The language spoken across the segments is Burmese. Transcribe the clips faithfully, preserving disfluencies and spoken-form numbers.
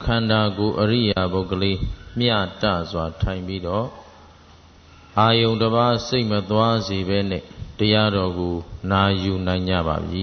khanda gu ariya bokali mya ta swa thai bi do ayung taba siat ma twa si be neတရားတော်ကိုနာယူနိုင်ကြပါပြီ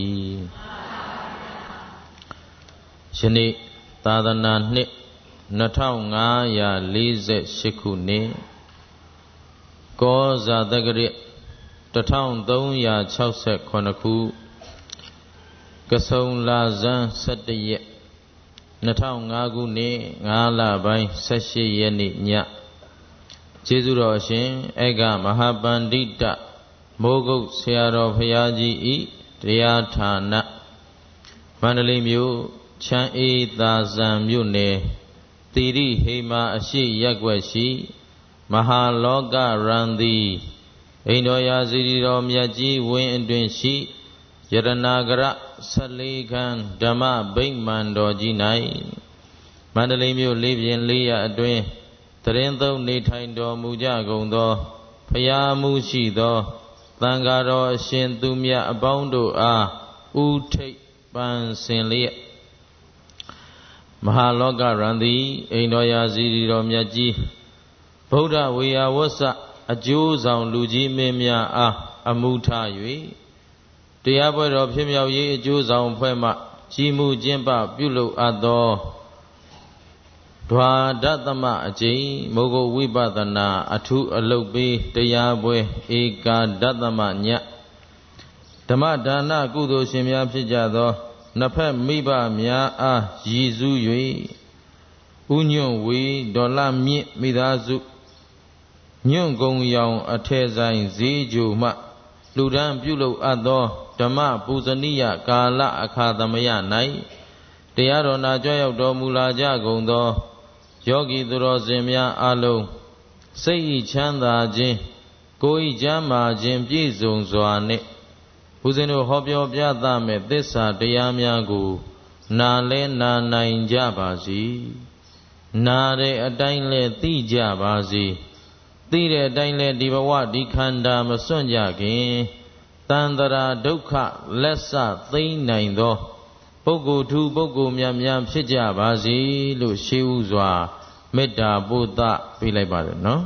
ယနေ့သာသနာနှစ်နှစ်ထောင်ငါးရာလေးဆယ်ရှစ်ခုနှစ်ကောဇာတက္ကရာတစ်ထောင်သုံးရာခြောက်ဆယ်ခုနှစ်ခုကဆုံလာဇန်ဆယ့်တစ်ရက်နှစ်ထောင်ငါးခုနှစ်ငါးလပိုင်းဆယ့်ရှစ်ရက်နေ့ညကျေးဇူးတော်ရှင်ဧကမဟာပန္တိတမိုးကုတ်ဆရာတော်ဘုရားကြီးဤတရားဌာနမန္တလေးမြို့ချမ်းအေးသာဇံမြို့နယ်သီရိဟိမာအရှိရပ်ကွက်ရှိမဟာလောကရန်သည်အိန္ဒိယစီရီတော်မြတ်ကြီးဝင်းအတွင်ရှိယရနာကရဆယ့်လေးခန်းဓမ္မဗိမာန်တော်ကြီး၌မန္တလေးမြို့လေးပြင်လေးရအတွင်တရင်သုံးနေထိုင်တော်မူကြကုန်သောဖရာမှုရှိသောသံဃာတော်အရှင်သူမြတ်အပေါင်းတို့အားဥထိပ်ပန်ဆင်လျက်မဟာလောကရန်သည်အိန္ဒိယစီရီတော်မြတ်ကြီးဗုဒ္ဓဝေယဝဆအကျိုးဆောင်လူကြီးမင်းများအားအမှုထား၍တရားပွဲတော်ဖြစ်မြောက်ရေးအကျိုးဆောင်ဖွဲ့မှကြီးမှုကျင့်ပပြုလုပ်အပ်သောဒွါဒသမအကျိန်မိုးကုတ်ဝိပဿနာအထုအလုတ်ပေးတရားပွဲဧကာဒသမညဓမ္မဒါနကုသိုလ်ရှင်များဖြစ်ကြသောနှစ်ဖက်မိဘများအားရည်စူး၍ဥညွန့်ဝေဒေါ်လာမြင့်မိသားစုညွန့်ကုံရောင်အထည်ဆိုင်ဈေးကြိုမှလူဒန်းပြုလုပ်အပ်သောဓမ္မပူဇနိယကာလအခါသမယ၌တရားတော်နာကြွရောက်တော်မူလာကြကုန်သောယောဂီသူတော်စင်များအလုံးစိတ်ဤချမ်းသာခြင်းကိုယ်ဤကျမ်းမာခြင်းပြည့်စုံစွာနှင့်ဦးဇင်းတို့ဟောပြောပြသမဲ့သစ္စာတရားများကိုနာလဲနာနိုင်ကြပါစေနာတဲ့အတိုင်းလဲသိကြပါစေသိတဲ့အတိုင်းလဲဒီဘဝဒီခန္ဓာမစွန့်ကြခင်တန်တရာဒုက္ခလက်ဆသိမ့်နိုင်သောပုဂ္ဂိုလ်ထူပုဂ္ဂိုလ်များများဖြစ်ကြပါစေလို့ရှေးဥစွာမေတ္တာပို့သပေးလိုက်ပါတယ်နော်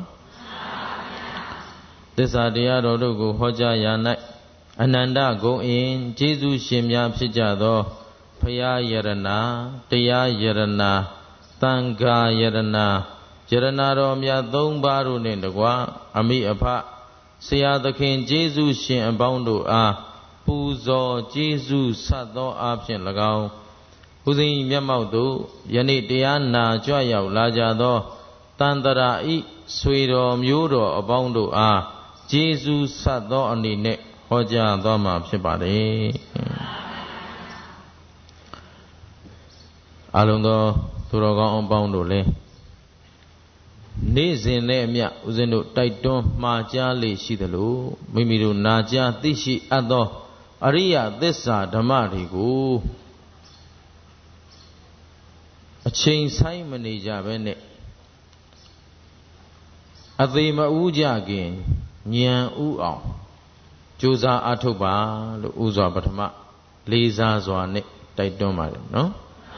သစ္စာတရားတော်တို့ကိုဟောကြားရာ၌အနန္တဂုဏ်အင်ကျေးဇူးရှင်များဖြစ်ကြသောဘုရားယရနာတရားယရနာသံဃာယရနာယရနာတော်မြတ်သုံးပါးတို့နှင့်တကွအမိအဖဆရာသခင်ကျေးဇူးရှင်အပေါင်းတို့အားပူဇော်ကျေးဇူးဆက်သောအားဖြင့်၎င်းဦးဇင်းမျက်မှောက်သို့ယနေ့တရားနာကြွရောက်လာကြသောတန်တရာဤဆွေတော်မျိုးတော်အပေါင်းတို့အားကျေးဇူးဆက်သောအနေနဲ့ဟောကြားတော်မှာဖြစ်ပါတယ်အလုံးသောသူတော်ကောင်းအပေါင်းတို့လည်းနေ့စဉ်နဲ့အမျှဦးဇင်းတို့တိုက်တွန်းမှားကြားလေရှိသလိုမိမိတို့နာကြားသိရှိအပ်သောအရိယသစ္စာဓမ္မတွေကိုအချိန်ဆိုင်မနေကြဘဲနဲ့အသေးမဦးကြခင်ဉာဏ်ဥအောင်ကြိုးစားအထုတ်ပါလို့ဥစွာပထမလေးစားစွာနဲ့တိုက်တွန်းပါတယ်နော်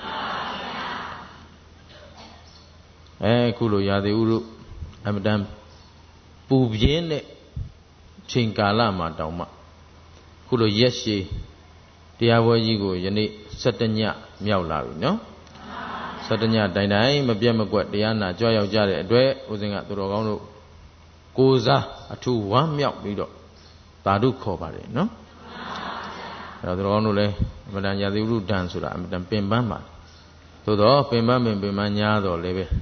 အဲခုလိုရာသီဥတုအမတန်ပူပြင်းတဲ့ချိန်ကာလမှာတောင်မှခုလိုရက်ရှည်တရားပွဲကြီးကိုယနေ့ဆယ်တညမြောက်လာပြီနော်ဆယ်တညတိုင်တိုင်မပြတ်မကွက်တရားနာကြွရောက်ကြတဲ့အတွက်ဦးဇင်းကသူတော်ကောင်းတို့ကိုစားအထူးဝမ်းမြောက်ပြီးတော့သာဓုခေါ်ပါတယ်နော်အဲတော့သူတော်ကောင်းတို့လည်းအမတန်ရာသီဥတုတန်ဆိုတာအမတန်ပင်ပန်းပါသို့တော့ပင်ပန်းပင်ပင်ပန်းညားတော့လည်းပဲ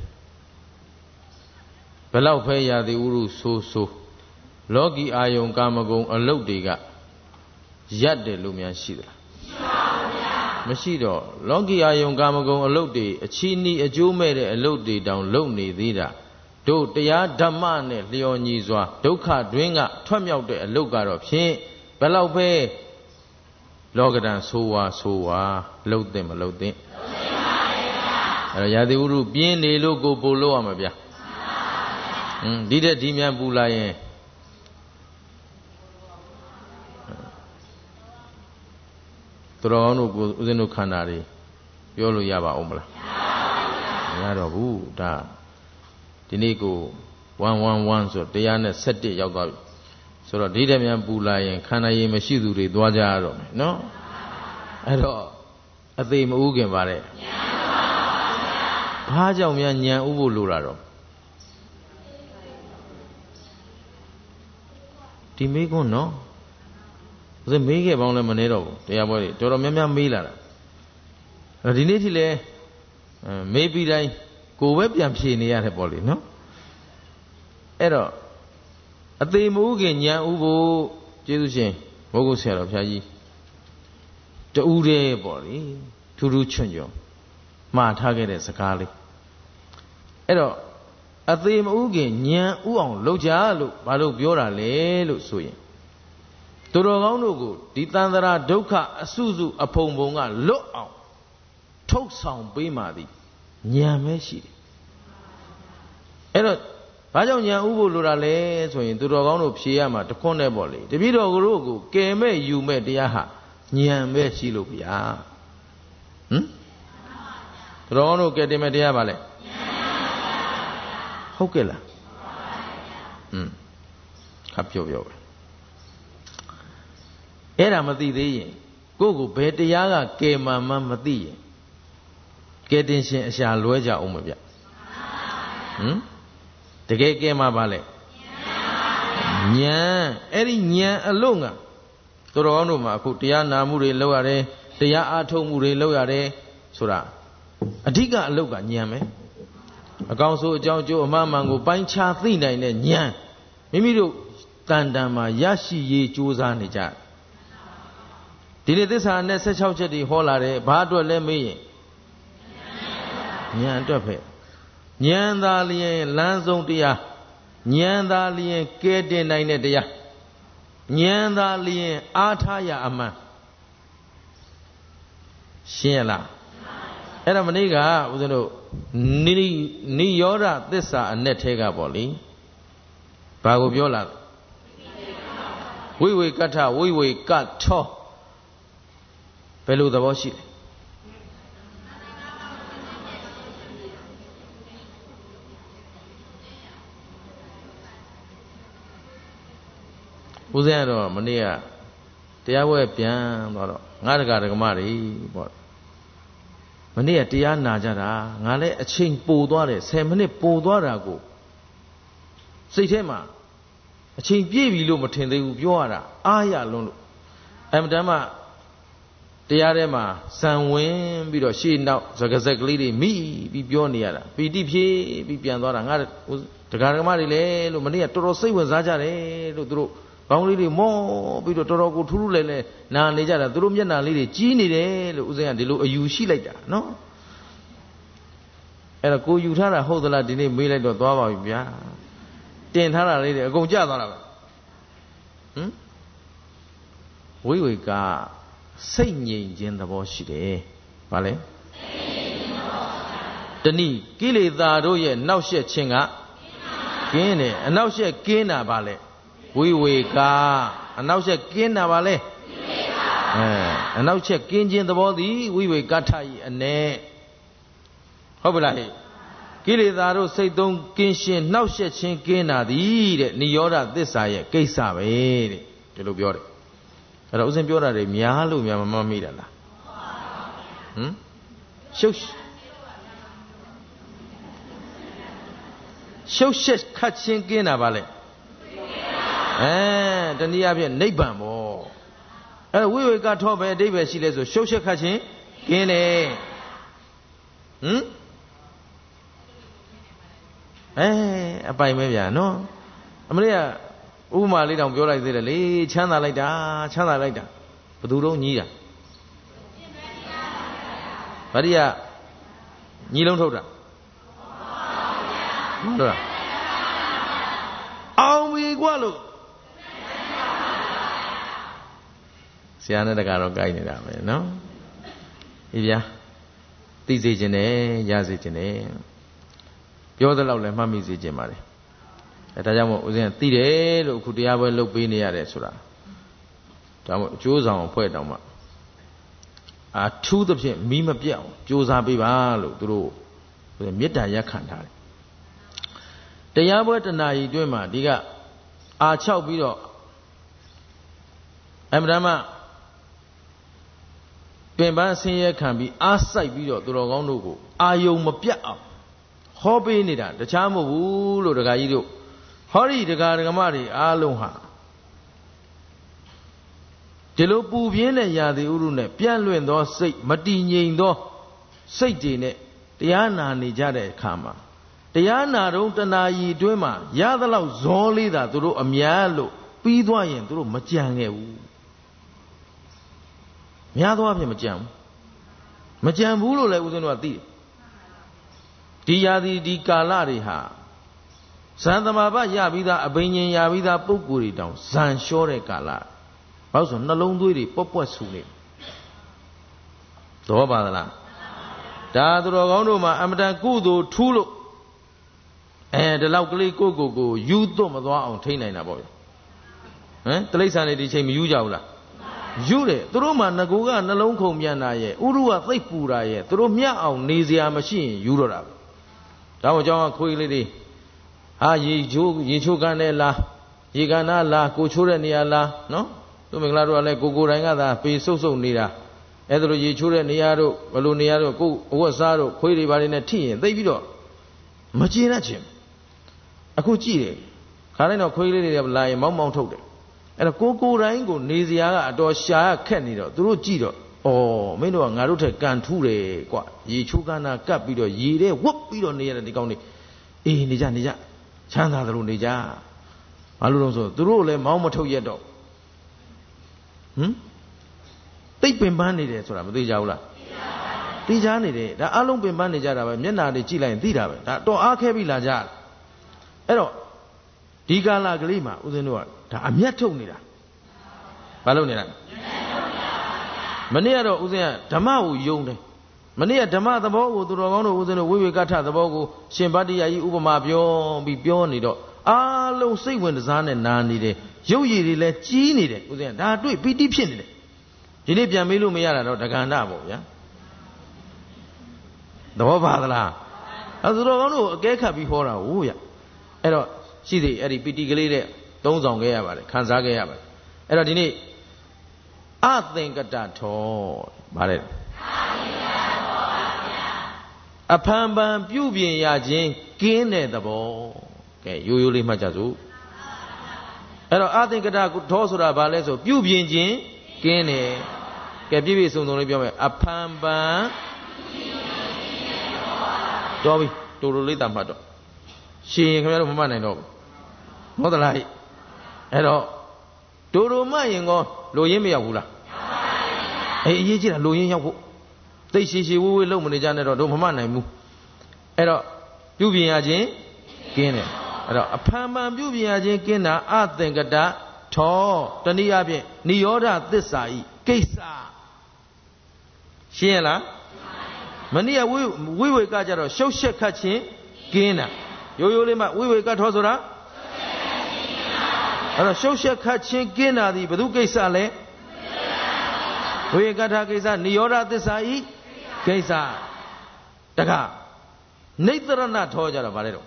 ဘယ်လောက်ဖဲရာသီဥတုဆိုးဆိုးလောကီအာယုံကာမဂုဏ်အလုတ်တွေကရက်တယ်လို့များရှိသလားမရှိတော့လောကီအာယုံကာမဂုဏ်အလုတ်တွေအချီးနီးအကျိုးမဲ့တဲ့အလုတ်တွေတောင်လုံနေသေးတာတို့တရားဓမ္မနဲ့လျော်ညီစွာဒုက္ခတွင်းကထွက်မြောက်တဲ့အလုတ်ကတော့ဖြင့်ဘယ်လောက်ပဲလောကဒံဆိုးဝါဆိုးဝါလှုပ်တဲ့မလှုပ်တဲ့အဲရာသီဥတုပြင်းနေလို့ကိုပို့လို့ရမှာဗျာဟွန်းဒီတဲ့ဒီမြန်ပူလာရင်သူတော်ကောင်းတို့ကိုဦးဇင်းတို့ခန္ဓာတွေပြောလို့ရပါအောင်မလားမရတော့ဘူးဒါဒီနေ့ကိုone one oneဆိုတရားနဲ့one oneရောက်သွားပြီဆိုတော့ဒီတည်းမြန်ပူလာရင်ခန္ဓာရည်မရှိသူတွေသွားကြရတော့မယ်နော်အဲ့တော့အသေးမဥခင်ပါတဲ့ဘာကြောင့်များညံဥဖို့လိုတာတော့ဒီမေးခွန်းနော်ဦးဇင်းမေးခဲ့ပေါင်းလည်းမနေတော့ဘူးတရားပွဲတွေတော်တော်များများမေးလာတာအဲ့ဒီနေ့ထိလည်းမေးပြီးတိုင်းကိုယ်ပဲပြန်ဖြေနေရတယ်ပေါ့လေနော်အဲ့တော့အသေးမဥခင်ညံဥဖို့ကျေးဇူးရှင်ဘုဂုဆရာတော်ဘုရားကြီးတူးတယ်ပေါ့လေထူးထူးချွတ်ချွတ်မှားထားခဲ့တဲ့စကားလေးအဲ့တော့အသေးမဥခင်ညံဥအောင်လုပ်ကြလို့ဘာလို့ပြောတာလဲလို့ဆိုရင်သူတော်ကောင်းတို့ကိုဒီတန်ត្រာဒုက္ခအစုစုအဖုံဖုံကလွတ်အောင်ထုတ်ဆောင်ပေးမှသည်ဉာဏ်ပဲရှိတယ်အဲ့တော့ဘာကြောင့်ဉာဏ်ဥဖို့လိုတာလဲဆိုရင်သူတော်ကောင်းတို့ဖြေရမှာတခွန်းနဲ့ပေါ့လေတပည့်တော်တို့ကိုကယ်မဲ့ယူမဲ့တရားဟာဉာဏ်ပဲရှိလို့ဗျာဟမ်သူတော်ကောင်းတို့ကယ်တင်မဲ့တရားပါလေဟုတ်ကဲ့လားဟမ်ခပ်ပြောပြောပဲအဲ့ဒါမသိသေးရင်ကိုယ့်ကိုဘယ်တရားကကယ်မှမှမသိရင်ကယ်တင်ရှင်အရှာလွဲကြအောင်မဗျဟမ်တကယ်ကဲမှာပါလေဉာဏ်အဲ့ဒီဉာဏ်အလုံးကသူတော်ကောင်းတို့မှာအခုတရားနာမှုတွေလုပ်ရတယ်တရားအားထုတ်မှုတွေလုပ်ရတယ်ဆိုတာအဓိကအလုပ်ကဉာဏ်ပဲအကောင်ဆိုအကြောင်းကျိုးအမှန်မှန်ကိုပိုင်းခြားသိနိုင်တဲ့ဉာဏ်မိမိတို့တန်တန်မှာရရှိရေးကြိုးစားနေကြဒီနေ့သစ္စာနဲ့one sixချက်တွေဟောလာတယ်ဘာအတွက်လဲမေးရင်ဉာဏ်အတွက်ပဲဉာဏ်သာလျင်လမ်းဆုံးတရားဉာဏ်သာလျင်ကဲတင်နိုင်တဲ့တရားဉာဏ်သာလျင်အားထားရအမှန်ရှင်းရလားအဲ့ဒါမနေ့ကဦးဇင်းတို့နိနိရောဓသစ္စာအ내ထဲကပေါ့လေဘာကိုပြောလာဝိဝေကထဝိဝေကထောဘယ်လိုသဘောရှိလဲဦးဇင်းကတော့မနေ့ကတရားပွဲပြန်သွားတော့ငါတကာဒကမတွေပေါ့မနေ့ကတရားနာကြတာငါလည်းအချိန်ပိုသွားတယ်tenမိနစ်ပိုသွားတာကိုစိတ်ထဲမှာအချိန်ပြည့်ပြီလို့မထင်သေးဘူးပြောရတာအားရလွန်းလို့အမှန်တမ်းမှတရားထဲမှာဇံဝင်ပြီးတော့ရှေ့နောက်စကားစက်ကလေးတွေမိပြီးပြောနေရတာပီတိဖြည့်ပြီးပြန်သွားတာငါတကာဒကမတွေလည်းလို့မနေ့ကတော်တော်စိတ်ဝင်စားကြတယ်လို့သူတို့ဘောင်းလေးတွေမောပြီးတော့တော်တော်ကိုထူးထူးလဲလဲနာနေကြတာသူတို့မျက်နှာလေးတွေကြီးနေတယ်လို့ဦးဇင်းကဒီလိုအယူရှိလိုက်တာနော်အဲ့တော့ကိုယူထားတာဟုတ်သလားဒီနေ့မေးလိုက်တော့သွားပါပြီဗျာတင်ထားတာလေးတွေအကုန်ကျသွားတာပဲဟမ်ဝိဝေကစိတ်ငြိမ်ခြင်းသဘောရှိတယ်ဗါလဲတဏိကိလေသာတို့ရဲ့နှောက်ယှက်ခြင်းကကင်းတယ်အနှောက်ယှက်ကင်းတာဗါလဲဝိဝေကအနောက်ချက်ကင်းတာပါလေအဲအနောက်ချက်ကင်းခြင်းသဘောသည်ဝိဝေကထဤအ ਨੇ ဟုတ်ပါလားဟဲ့ကိလေသာတို့စိတ်သုံးကင်းရှင်းနှောက်ယှက်ခြင်းကင်းတာသည်တဲ့နိရောဓသစ္စာရဲ့ကိစ္စပဲတဲ့ဒီလိုပြောတယ်အဲ့တော့ဥစဉ်ပြောတာတွေများလို့များမမမိတာလားဟမ်ရှုပ်ရှုပ်ရှက်ခတ်ခြင်းကင်းတာပါလေအဲတနည်းအားဖြင့်နိဗ္ဗာန်ပေါ့အဲဝိဝေကထောပဲအဓိပ္ပာယ်ရှိလဲဆိုရှုပ်ရှက်ခတ်ခြင်းကင်းတယ်ဟမ်အဲအပိုင်ပဲဗျာနော်အမလေးကဥပမာလေးတောင်ပြောလိုက်သေးတယ်လေချမ်းသာလိုက်တာချမ်းသာလိုက်တာဘသူတော့ညီးတာဗာရိယညီလုံးထုတ်တာဟုတ်လားအောင်ပြီကွာလို့ဆရာနဲ့တကတော့ကြိုက်နေတာပဲနော်အေးဗျာသိစေခြင်းနဲ့ရစေခြင်းနဲ့ပြောသလောက်လည်းမှတ်မိစေခြင်းပါလေအဲဒါကြောင့်မို့ဦးဇင်းသိတယ်လို့အခုတရားပွဲလုပ်ပေးနေရတယ်ဆိုတာဒါမို့အကျိုးဆောင်အဖွဲ့တောင်မှအာထူးသဖြင့်မီးမပြတ်အောင်ကြိုးစားပေးပါလို့သူတို့မေတ္တာရက်ခံထားတယ်တရားပွဲတဏှာကြီးတွင်းမှာဒီကအာချောက်ပြီးတော့အမှန်တမ်းပင်ပန်းဆင်းရဲခံပြီးအားစိုက်ပြီးတော့သူတော်ကောင်းတို့ကိုအာယုံမပြတ်အောင်ဟောပေးနေတာတခြားမဟုတ်ဘူးလို့ဒကာကြီးတို့ဟောဒီဒကာဒကမတွေအားလုံးဟာဒီလိုပူပြင်းတဲ့ရာသီဥတုနဲ့ပြန့်လွင့်သောစိတ်မတည်ငြိမ်သောစိတ်တွေနဲ့တရားနာနေကြတဲ့အခါမှာတရားနာတော့တဏှာကြီးအတွင်းမှာရသလောက်ဇောလေးသာသူတို့အများလို့ပြီးသွားရင်သူတို့မကြံခဲ့ဘူးများသောအားဖြင့်မကြံဘူးမကြံဘူးလို့လည်းဦးဇင်းတို့ကသိတယ်ဒီရာသီဒီကာလတွေဟာဇန်သမဘာရပြီးသားအဘိညာဉ်ရပြီးသားပုဂ္ဂိုလ်တွေတောင်ဇန်လျှောတဲ့ကာလဘာလို့ဆိုနှလုံးသွေးတွေပွက်ပွက်ဆူနေသဘောပါသလားဒါသူတော်ကောင်းတို့မှာအမတန်ကုသိုလ်ထူးလို့အဲဒီလောက်ကလေးကိုကိုကိုယူသွတ်မသွားအောင်ထိန်းနိုင်တာပေါ့ဗျဟမ်တိရစ္ဆာန်တွေဒီချိန်မယူကြဘူးလားယူတယ်သူတို့မှငကိုကနှလုံးခုန်ပြန်တာရဲ့ဥရုကသိပ်ပူတာရဲ့သူတို့မြတ်အောင်နေစရာမရှိရင်ယူတော့တာပဲဒါမှမဟုတ်ကြောင်းခွေးလေးတွေဟာရေချိုးရေချိုးကန်နဲ့လားရေကန်နာလားကိုချိုးတဲ့နေရာလားနော်သူမင်္ဂလာတို့ကလည်းကိုကိုတိုင်းကသာပေဆုပ်ဆုပ်နေတာအဲ့ဒါလိုရေချိုးတဲ့နေရာတို့ဘယ်လိုနေရာတို့ကိုအဝတ်စားတို့ခွေးတွေဘာတွေနဲ့ထိရင်သိပြီးတော့မကျေနပ်ချင်အခုကြည့်တယ်ခါတိုင်းတော့ခွေးလေးတွေလာရင်မောင်းမောင်းထုတ်တယ်အဲ့တော့ကိုကိုတိုင်းကိုနေစရာကအတော်ရှာခက်နေတော့သူတို့ကြည့်တော့ဩမင်းတို့ကငါတို့ထက်ကန်ထူးတယ်ကွာရေချိုးကနာကပ်ပြီးတော့ရေထဲဝတ်ပြီးတော့နေရတဲ့ဒီကောင်းလေးအေးနေကြနေကြချမ်းသာသလိုနေကြဘာလို့လဲဆိုသူတို့လည်းမောင်းမထုတ်ရတော့ဟမ်တိတ်ပင်ပန်းနေတယ်ဆိုတာမသိကြဘူးလားသိကြနေတယ်ဒါအလုံးပင်ပန်းနေကြတာပဲမျက်နာတွေကြည့်လိုက်ရင်သိတာပဲဒါတော့အားခဲပြီးလာကြအဲ့တော့ဒီကာလကလေးမှာဦးဇင်းတို့ကဒါအမျက်ထုတ်နေတာဘာလို့နေတာမနေ့ကတော့ဦးဇင်းကဓမ္မကိုယုံတယ်မနေ့ကဓမ္မသဘောကိုသူတော်ကောင်းတို့ဦးဇင်းတို့ဝိဝေကထသဘောကိုရှင်ဗတ္တိယကြီးဥပမာပြောပြီးပြောနေတော့အားလုံးစိတ်ဝင်စားနဲ့နာနေတယ်ရုပ်ရည်တွေလည်းကြီးနေတယ်ဦးဇင်းကဒါတွေ့ပီတိဖြစ်နေတယ်ဒီနေ့ပြန်မေးလို့မရတာတော့ဒကန္တပေါ့ဗျာသဘောပါသလားအဲသူတော်ကောင်းတို့အကဲခတ်ပြီးဟောတာဟုတ်ရအဲ့တော့ရှိသေးအဲ့ဒီပီတိကလေးတဲ့သုံးဆောင်ခဲ့ရပါတယ်ခံစားခဲ့ရပါတယ်အဲ့တော့ဒီနေ့အသင်္ကတထောဗါတဲ့အဖန်ပန်ပြုပြင်ရခြင်းကင်းတဲ့သဘောကဲရိုးရိုးလေးမှတ်ကြစို့အဲ့တော့အသင်္ကတထောဆိုတာဘာလဲဆိုပြုပြင်ခြင်းကင်းတယ်ကဲပြည့်ပြည့်စုံစုံလေးပြောမယ်အဖန်ပန်တော်ပြီတူတူလေးတတ်မှတ်တော့ရှင်ရင်ခင်ဗျားတို့မမှတ်နိုင်တော့ဘူးဟုတ်သလားအဲ့တော့ဒိုဒိုမှရင်ကောလိုရင်းမရောက်ဘူးလားအေးအရေးကြီးတာလိုရင်းရောက်ဖို့သိရှိရှိဝေးဝေးလုံမနေကြနဲ့တော့တို့မမှတ်နိုင်ဘူးအဲ့တော့ပြုပြင်ရခြင်းကင်းတယ်အဲ့တော့အဖန်ဖန်ပြုပြင်ရခြင်းကင်းတာအသင်္ကတထောတနည်းအားဖြင့်နိရောဓသစ္စာဤကိစ္စရှင်းရလားမနည်းဝိဝိဝေကကြတော့ရှုပ်ရှက်ခတ်ခြင်းကင်းတာရိုးရိုးလေးမှဝိဝေကထောဆိုတာအဲ့တော့ရှုပ်ရှက်ခတ်ခြင်းကင်းတာဒီဘယ်သူကိစ္စလဲဝိဝေကထာကိစ္စနိရောဓသစ္စာဤကိစ္စတခါနိတရဏထောကြတော့ဗါလဲတော့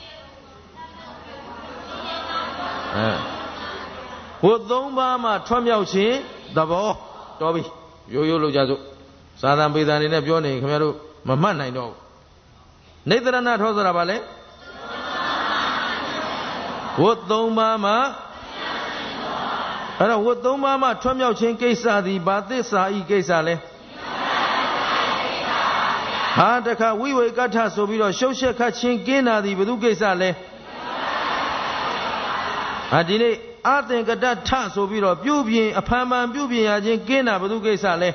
အဲဘုသုံးပါးမှထွတ်မြောက်ခြင်းသဘောတော်ပြီရိုးရိုးလို့ကြစို့သာသံပေသံနေနဲ့ပြောနေခင်ဗျားတို့မမှတ်နိုင်တော့ဘူးနိတရဏထောဆိုတာဗါလဲဝတ်သုံးပါးမှအဲ့တော့ဝတ်သုံးပါးမှထွတ်မြောက်ခြင်းကိစ္စသည်ဘာသစ္စာဤကိစ္စလဲဟာတခါဝိဝေကထဆိုပြီးတော့ရှုပ်ရှက်ခတ်ခြင်းကင်းတာသည်ဘယ်သူကိစ္စလဲဟာဒီနေ့အသင်္ကတထဆိုပြီးတော့ပြုပြင်အဖန်ဖန်ပြုပြင်ရခြင်းကင်းတာဘယ်သူကိစ္စလဲ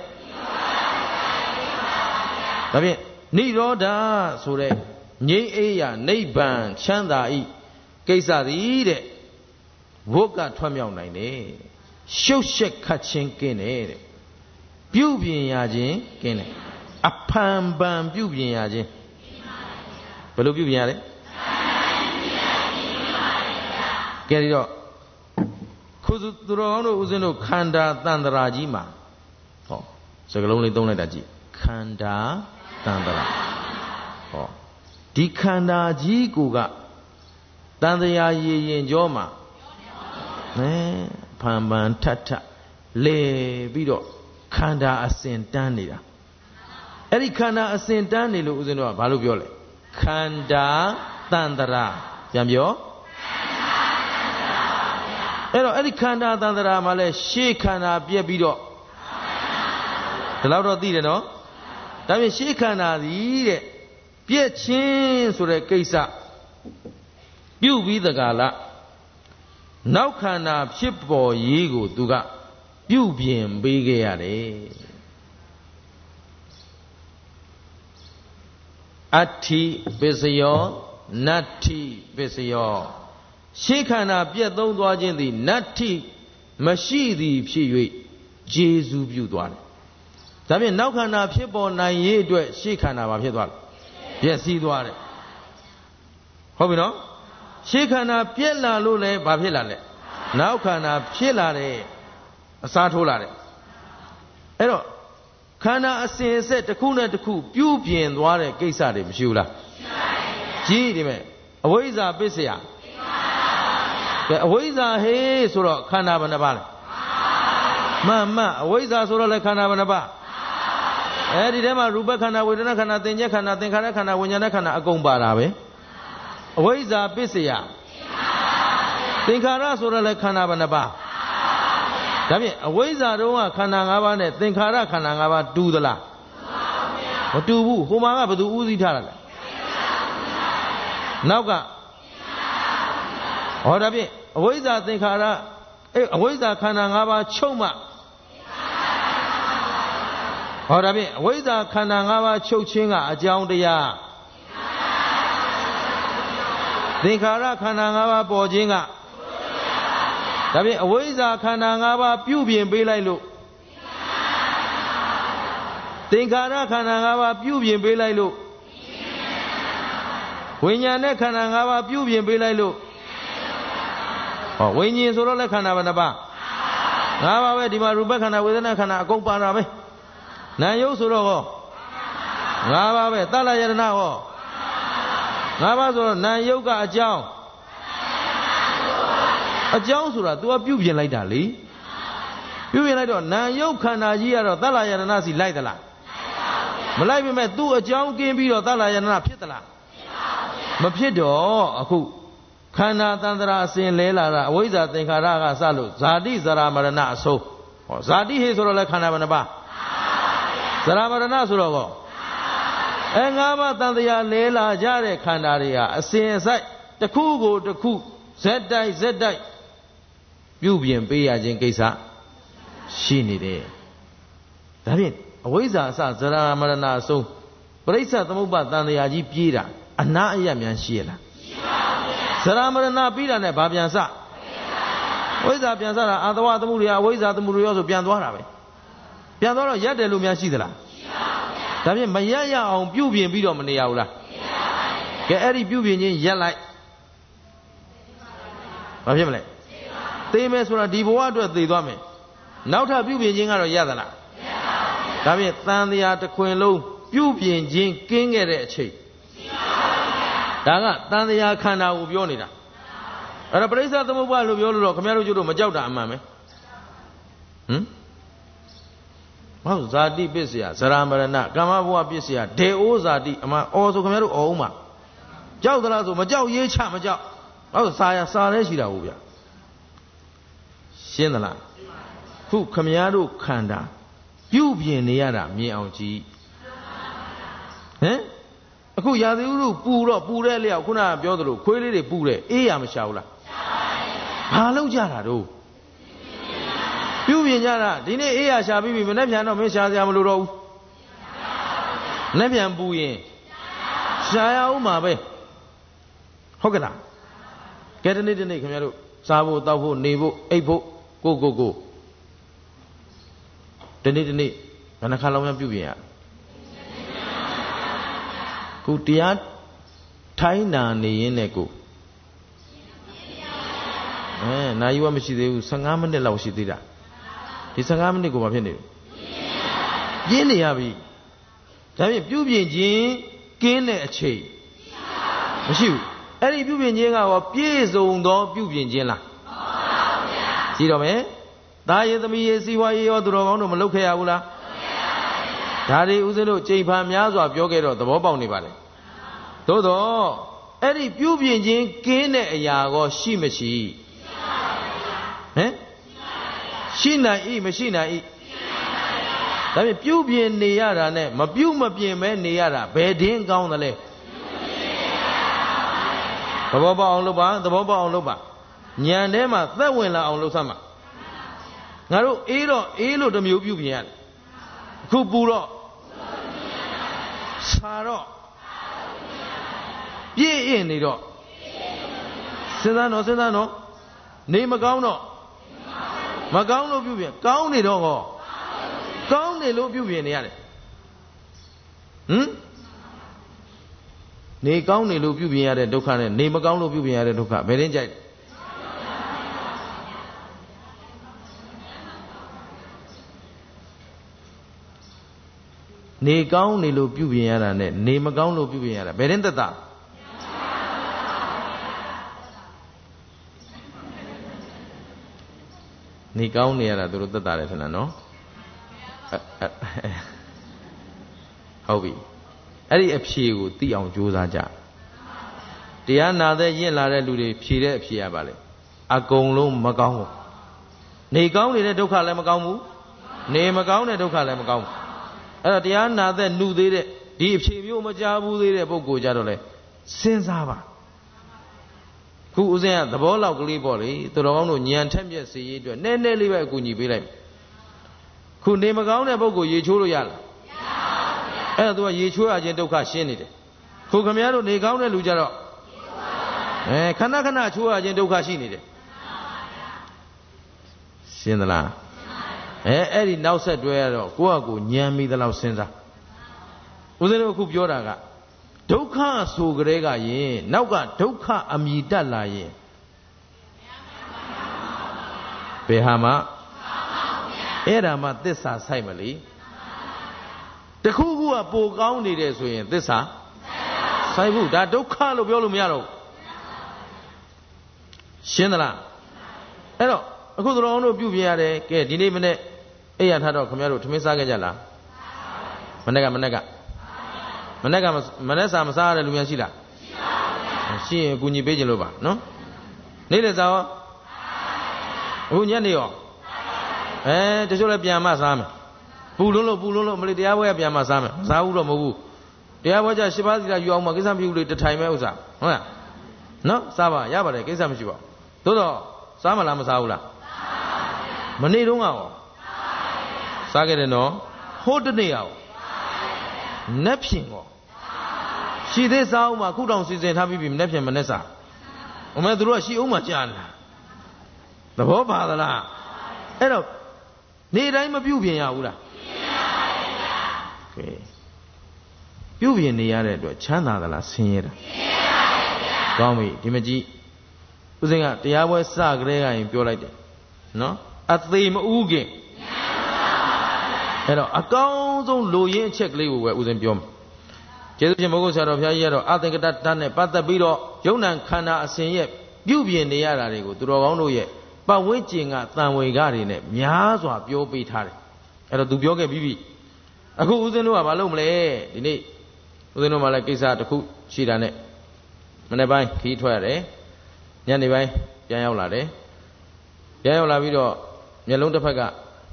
ဒါဖြင့်နိရောဓဆိုတဲ့ငြိမ်းအေးရာနိဗ္ဗာန်ချမ်းသာဤကိစ္စသည်တဲ့ဝတ်ကထွက်မြောက်နိုင်တယ်ရှုပ်ရှက်ခတ်ခြင်းကင်းတယ်တဲ့ပြုပြင်ရခြင်းကင်းတယ်အဖန်ပန်ပြုပြင်ရခြင်းဘယ်လိုပြုပြင်ရလဲကဲဒီတော့ခုသူတော်ကောင်းတို့ဦးဇင်းတို့ခန္ဓာတန်တရာကြီးမှာဟောစကလုံးလေးသုံးလိုက်တာကြည့်ခန္ဓာတန်တရာဟောဒီခန္ဓာကြီးကိုကတန်တရားရည်ရင်ကြောမှာနဲဖန်ဖန်ထထလဲပြီးတော့ခန္ဓာအစဉ်တန်းနေတာအဲ့ဒီခန္ဓာအစဉ်တန်းနေလို့ဦးဇင်းတို့ကဘာလို့ပြောလဲခန္ဓာတန်တရာပြန်ပြောအဲ့တော့အဲ့ဒီခန္ဓာတန်တရာမှာလဲရှေးခန္ဓာပြက်ပြီးတော့ဒီလောက်တော့သိတယ်နော်ဒါပြင်ရှေးခန္ဓာသည်တဲ့ပြက်ချင်းဆိုတဲ့ကိစ္စပြုပြီးတကားလားနောက်ခန္ဓာဖြစ်ပေါ်ရေးကိုသူကပြုပြင်ပေးခဲ့ရတယ်အဋ္ဌိပစ္စယောနတ္ထိပစ္စယောရှေးခန္ဓာပြက်သုံးသွားခြင်းသည်နတ္ထိမရှိသည်ဖြစ်၍ကျေစုပြုသွားတယ်ဒါဖြင့်နောက်ခန္ဓာဖြစ်ပေါ်နိုင်ရေးအတွက်ရှေးခန္ဓာဘာဖြစ်သွားလဲပြက်စီးသွားတယ်ဟုတ်ပြီနော်ရှေးခန္ဓာပြက်လာလို့လည်းဘာဖြစ်လာလဲနောက်ခန္ဓာဖြစ်လာတယ်အစားထိုးလာတယ်အဲ့တော့ခန္ဓာအစဉ်အဆက်တစ်ခုနဲ့တစ်ခုပြုပြင်သွားတဲ့ကိစ္စတွေမရှိဘူးလားရှိပါတယ်ကြီးဒီမဲ့အဝိဇ္ဇာပစ္စယကဲအဝိဇ္ဇာဟေးဆိုတော့ခန္ဓာဘယ်နှပါလဲမှန်မှန်အဝိဇ္ဇာဆိုတော့လည်းခန္ဓာဘယ်နှပါအဲဒီထဲမှာရူပခန္ဓာဝေဒနာခန္ဓာသင်္ညေခန္ဓာသင်္ခါရခန္ဓာဝိညာဏခန္ဓာအကုန်ပါတာပဲအဝိဇ္ဇာပစ္စယသင်္ခါရဆိုတော့လည်းခန္ဓာဘယ်နှပါဒါဖြင့်အဝိဇ္ဇာတုံးကခန္ဓာ၅ပါးနဲ့သင်္ခါရခန္ဓာ၅ပါးတူသလားမတူဘူးဟိုမှာကဘယ်သူဥသိထားတာလဲနောက်ကဟောဒါဖြင့်အဝိဇ္ဇာသင်္ခါရအဲအဝိဇ္ဇာခန္ဓာ၅ပါးချုပ်မှဟောဒါဖြင့်အဝိဇ္ဇာခန္ဓာ၅ပါးချုပ်ခြင်းကအကြောင်းတရားသင်္ခါရခန္ဓာ၅ပါးပေါ်ခြင်းကဒါဖြင့်အဝိဇ္ဇာခန္ဓာ၅ပါးပြုပြင်ပေးလိုက်လို့သင်္ခါရခန္ဓာ၅ပါးပြုပြင်ပေးလိုက်လို့ဝိညာဉ်နဲ့ခန္ဓာ၅ပါးပြုပြင်ပေးလိုက်လို့ဟောဝိညာဉ်ဆိုတော့လည်းခန္ဓာဘယ်နှပါ၅ပါးပဲဒီမှာရူပခန္ဓာဝေဒနာခန္ဓာအကုန်ပါတာပဲနာယုတ်ဆိုတော့ဟော၅ပါးပဲသလယတနာဟော၅ပါးဆိုတော့နာယုတ်ကအကြောင်းအကြောင်းဆိုတာ तू ကပြုပြင်လိုက်တာလေပြုပြင်လိုက်တော့နာယုတ်ခန္ဓာကြီးကတော့သလယတနာစီလိုက်သလားမလိုက်ပါမဲ့ तू အကြောင်းကင်းပြီးတော့သလယတနာဖြစ်သလားမဖြစ်တော့အခုခန္ဓာတန်ត្រာအစဉ်လဲလာတာအဝိဇ္ဇာသင်္ခါရကစလို့ဇာတိဇရာမရဏအဆုံးဟောဇာတိဟေဆိုတော့လဲခန္ဓာဘယ်နှပါဇရာမရဏဆိုတော့ကောအဲငါးပါးတန်တရားလဲလာကြတဲ့ခန္ဓာတွေဟာအစဉ်အစိုက်တစ်ခုကိုတစ်ခုဇက်တိုက်ဇက်တိုက်ပြုပြင်ပေးရခြင်းကိစ္စရှိနေတယ်ဒါဖြင့်အဝိဇ္ဇာအစဇရာမရဏအဆုံးပရိစ္ဆသမုပ္ပါတန်တရားကြီးပြေးတာအနာအယတ်များရှိရလားရှိပါဘူးဇရာမရဏပြီးတာနဲ့ဘာပြန်စဝိဇ္ဇာပြန်စတာအာသဝသမှုတွေအဝိဇ္ဇာသမှုတွေရောဆိုပြန်သွားတာပဲပြန်သွားတော့ရက်တယ်လို့များရှိသလားရှိပါဘူးဒါဖြင့်မရက်ရအောင်ပြုပြင်ပြီးတော့မနေရဘူးလားနေရပါဘူးကဲအဲ့ဒီပြုပြင်ခြင်းရက်လိုက်ဘာဖြစ်မလဲသေမယ်ဆိုတာဒီဘဝအတွက်သေသွားမယ်နောက်ထပ်ပြုပြင်ခြင်းကတော့ရသလားမရပါဘူးဒါဖြင့်တန်တရားတစ်ခွင်လုံးပြုပြင်ခြင်းကင်းခဲ့တဲ့အချိန်ဒါကတန်တရားခန္ဓာကိုပြောနေတာအဲ့ဒါပရိစ္ဆသမုပ္ပါလို့ပြောလို့တော့ခင်ဗျားတို့ကျတော့မကြောက်တာအမှန်ပဲဟမ်ဟောဇာတိပစ္စယဇရာမရဏကာမဘဝပစ္စယဒေဩဇာတိအမှန်အော်ဆိုခင်ဗျားတို့အော်ဦးမှာကြောက်သလားဆိုမကြောက်ရေးချမကြောက်ဟောစာရစာရဲရှိတာဟုတ်ဗျာရှင်းသလားခုခမည်းတော်ခန္ဓာပြုပြင်နေရတာမြင်အောင်ကြည့်ဟမ်အခုရာသီဥတုပူတော့ပူတဲ့လျောက်ခုနကပြောသလိုခွေးလေးတွေပူတယ်အေးရမရှာဘူးလားရှာပါဘူးဘာလုပ်ကြတာတို့ပြုပြင်ကြတာဒီနေ့အေးရရှာပြီးပြီမနေ့ပြန်တော့မင်းရှာစရာမလိုတော့ဘူးမနေ့ပြန်ပူရင်ရှာရအောင်မှာပဲဟုတ်ကဲ့လားကဲဒီနေ့ဒီနေ့ခင်ဗျားတို့စားဖို့တောက်ဖို့နေဖို့အိပ်ဖို့ကိုကိုကိုဒီနေ့ဒီနေ့ဘယ်နှခါလောက်များပြုပြင်ရခုတရားထိုင်းနာနေရင်နဲ့ကိုအဲနာယူဝမရှိသေးဘူး၁၅မိနစ်လောက်ရှိသေးတာဒီ၁၅မိနစ်ကိုဘာဖြစ်နေလဲပြင်းနေရပြီဒါဖြင့်ပြုပြင်ခြင်းကင်းတဲ့အချိန်မရှိဘူးအဲ့ဒီပြုပြင်ခြင်းကရောပြည့်စုံသောပြုပြင်ခြင်းလားကြည့်တော့မယ်သားရည်သမီးရည်စီဝါရေးရောသူတော်ကောင်းတို့မလုပ်ခဲ့ရဘူးလားဒါတွေဦးဇင်းတို့ကြိမ်ဖန်များစွာပြောခဲ့တော့သဘောပေါက်နေပါလေသို့တော့အဲ့ဒီပြုပြင်ခြင်းကင်းတဲ့အရာကောရှိမရှိဟမ်ရှိနိုင်၏မရှိနိုင်၏ဒါဖြင့်ပြုပြင်နေရတာနဲ့မပြုမပြင်မဲနေရတာဘယ်တင်းကောင်းသလဲသဘောပေါက်အောင်လုပ်ပါသဘောပေါက်အောင်လုပ်ပါဉာဏ်ထဲမှာသက်ဝင်လာအောင်လုပ်စမ်းပါငါတို့အေးတော့အေးလို့တစ်မျိုးပြုပြင်ရတယ်အခုပူတော့ဆာတော့ပြည့်ရင်နေတော့စဉ်းစားတော့စဉ်းစားတော့နေမကောင်းတော့မကောင်းလို့ပြုပြင်ကောင်းနေတော့ဟောကောင်းနေလို့ပြုပြင်နေရတယ်ဟမ်နေကောင်းနေလို့ပြုပြင်ရတဲ့ဒုက္ခနဲ့နေမကောင်းလို့ပြုပြင်ရတဲ့ဒုက္ခဘယ်ရင်ကြိုက်နေကောင်းနေလို့ပြုပြင်ရတာနဲ့နေမကောင်းလို့ပြုပြင်ရတာဘယ်ရင်သက်သာနေကောင်းနေရတာသူတို့သက်သာတယ်ထင်တာနော်ဟုတ်ပြီအဲ့ဒီအဖြေကိုသိအောင်ကြိုးစားကြတရားနာတဲ့ရင့်လာတဲ့လူတွေဖြေတဲ့အဖြေရပါလေအကုန်လုံးမကောင်းဘူးနေကောင်းနေတဲ့ဒုက္ခလည်းမကောင်းဘူးနေမကောင်းတဲ့ဒုက္ခလည်းမကောင်းဘူးအဲ့တော့တရားနာတဲ့နှုသေးတဲ့ဒီအဖြေမျိုးမကြားဘူးသေးတဲ့ပုဂ္ဂိုလ်ကြတော့လေစဉ်းစားပါခုဦးဇင်းကသဘောလောက်ကလေးပေါ့လေသူတော်ကောင်းတို့ဉာဏ်ထက်မြက်စေရေးအတွက်နည်းနည်းလေးပဲအကူအညီပေးလိုက်ခုနေမကောင်းတဲ့ပုဂ္ဂိုလ်ရေချိုးလို့ရလားမရပါဘူးအဲ့ဒါသူကရေချိုးရခြင်းဒုက္ခရှင်းနေတယ်ခုခမည်းတော်နေကောင်းတဲ့လူကြတော့အဲခဏခဏချိုးရခြင်းဒုက္ခရှိနေတယ်ရှင်းသလားအဲအဲ့ဒီနောက်ဆက်တွဲရတော့ကိုယ့်အကူဉာဏ်မိသလောက်စဉ်းစားဦးဇင်းတို့အခုပြောတာကဒုက္ခဆိုကြတဲ့ကရင်နောက်ကဒုက္ခအမြည်တက်လာရင်ဘယ်ဟာမှအဲ့ဒါမှသစ္စာဆိုင်မလီတခုခုကပိုကောင်းနေတယ်ဆိုရင်သစ္စာဆိုင်ဘူးဒါဒုက္ခလို့ပြောလို့မရတော့ရှင်းသလားအဲ့တော့အခုတော်အောင်တို့ပြုပြရတယ်ကဲဒီနေ့မနေ့အိယာထားတော့ခင်ဗျားတို့ထမင်းစားခဲ့ကြလားမနေ့ကမနေ့ကမနေ့ကမနေ့စာမစားရတဲ့လူများရှိလားရှိပါဘူးရှိရင်အကူညီပေးကြလို့ပါနော်နေ့လည်စာရောအခုညနေရောအဲတချို့လည်းပြန်မစားမယ်ပူလုံးလို့ပူလုံးလို့မလေးတရားပွဲကပြန်မစားမယ်စားဘူးတော့မဟုတ်ဘူးတရားပွဲကျရှစ်ပါးစီတာယူအောင်မကိစ္စမရှိဘူးလေတထိုင်မဲ့ဥစ္စာဟုတ်လားနော်စားပါရပါတယ်ကိစ္စမရှိပါဘူးသို့တော့စားမလားမစားဘူးလားမနေ့တုန်းကရောစားခဲ့တယ်နော်ဟိုးတနေ့ရောနက်ဖြင်ကောရှိသေးစားအောင်မှာခုတောင်စီစဉ်ထားပြီးပြီနက်ဖြင်မနဲ့စားအမေတို့ကရှိအောင်မှာကြားလာသဘောပါသလားအဲ့တော့နေ့တိုင်းမပြုတ်ပြင်ရဘူးလားကဲပြုတ်ပြင်နေရတဲ့အတွက်ချမ်းသာသလားဆင်းရဲတာဆင်းရဲပါဗျာကောင်းပြီဒီမကြည့်ဦးစင်ကတရားပွဲစကြတဲ့ကရင်ပြောလိုက်တယ်နော်အသေးမဥခင်အဲ့တော့အကောင်းဆုံးလိုရင်းအချက်ကလေးကိုပဲဦးစင်ပြောမယ်ကျေးဇူးရှင်ဘုရားဆရာတော်ဘုရားကြီးကတော့အသင်္ကတတတ်နဲ့ပတ်သက်ပြီးတော့ယုံ nant ခန္ဓာအစဉ်ရဲ့ပြုတ်ပြင်နေရတာတွေကိုသူတော်ကောင်းတို့ရဲ့ပတ်ဝန်းကျင်ကတန်ဝေကတွေနဲ့များစွာပြောပေးထားတယ်အဲ့တော့သူပြောခဲ့ပြီးပြီအခုဦးဇင်းတို့ကမလုပ်မလဲဒီနေ့ဦးဇင်းတို့မှလည်းကိစ္စတစ်ခုရှိတာနဲ့မနေ့ပိုင်းခီးထွက်ရတယ်ညနေပိုင်းပြန်ရောက်လာတယ်ပြန်ရောက်လာပြီးတော့မျက်လုံးတစ်ဖက်က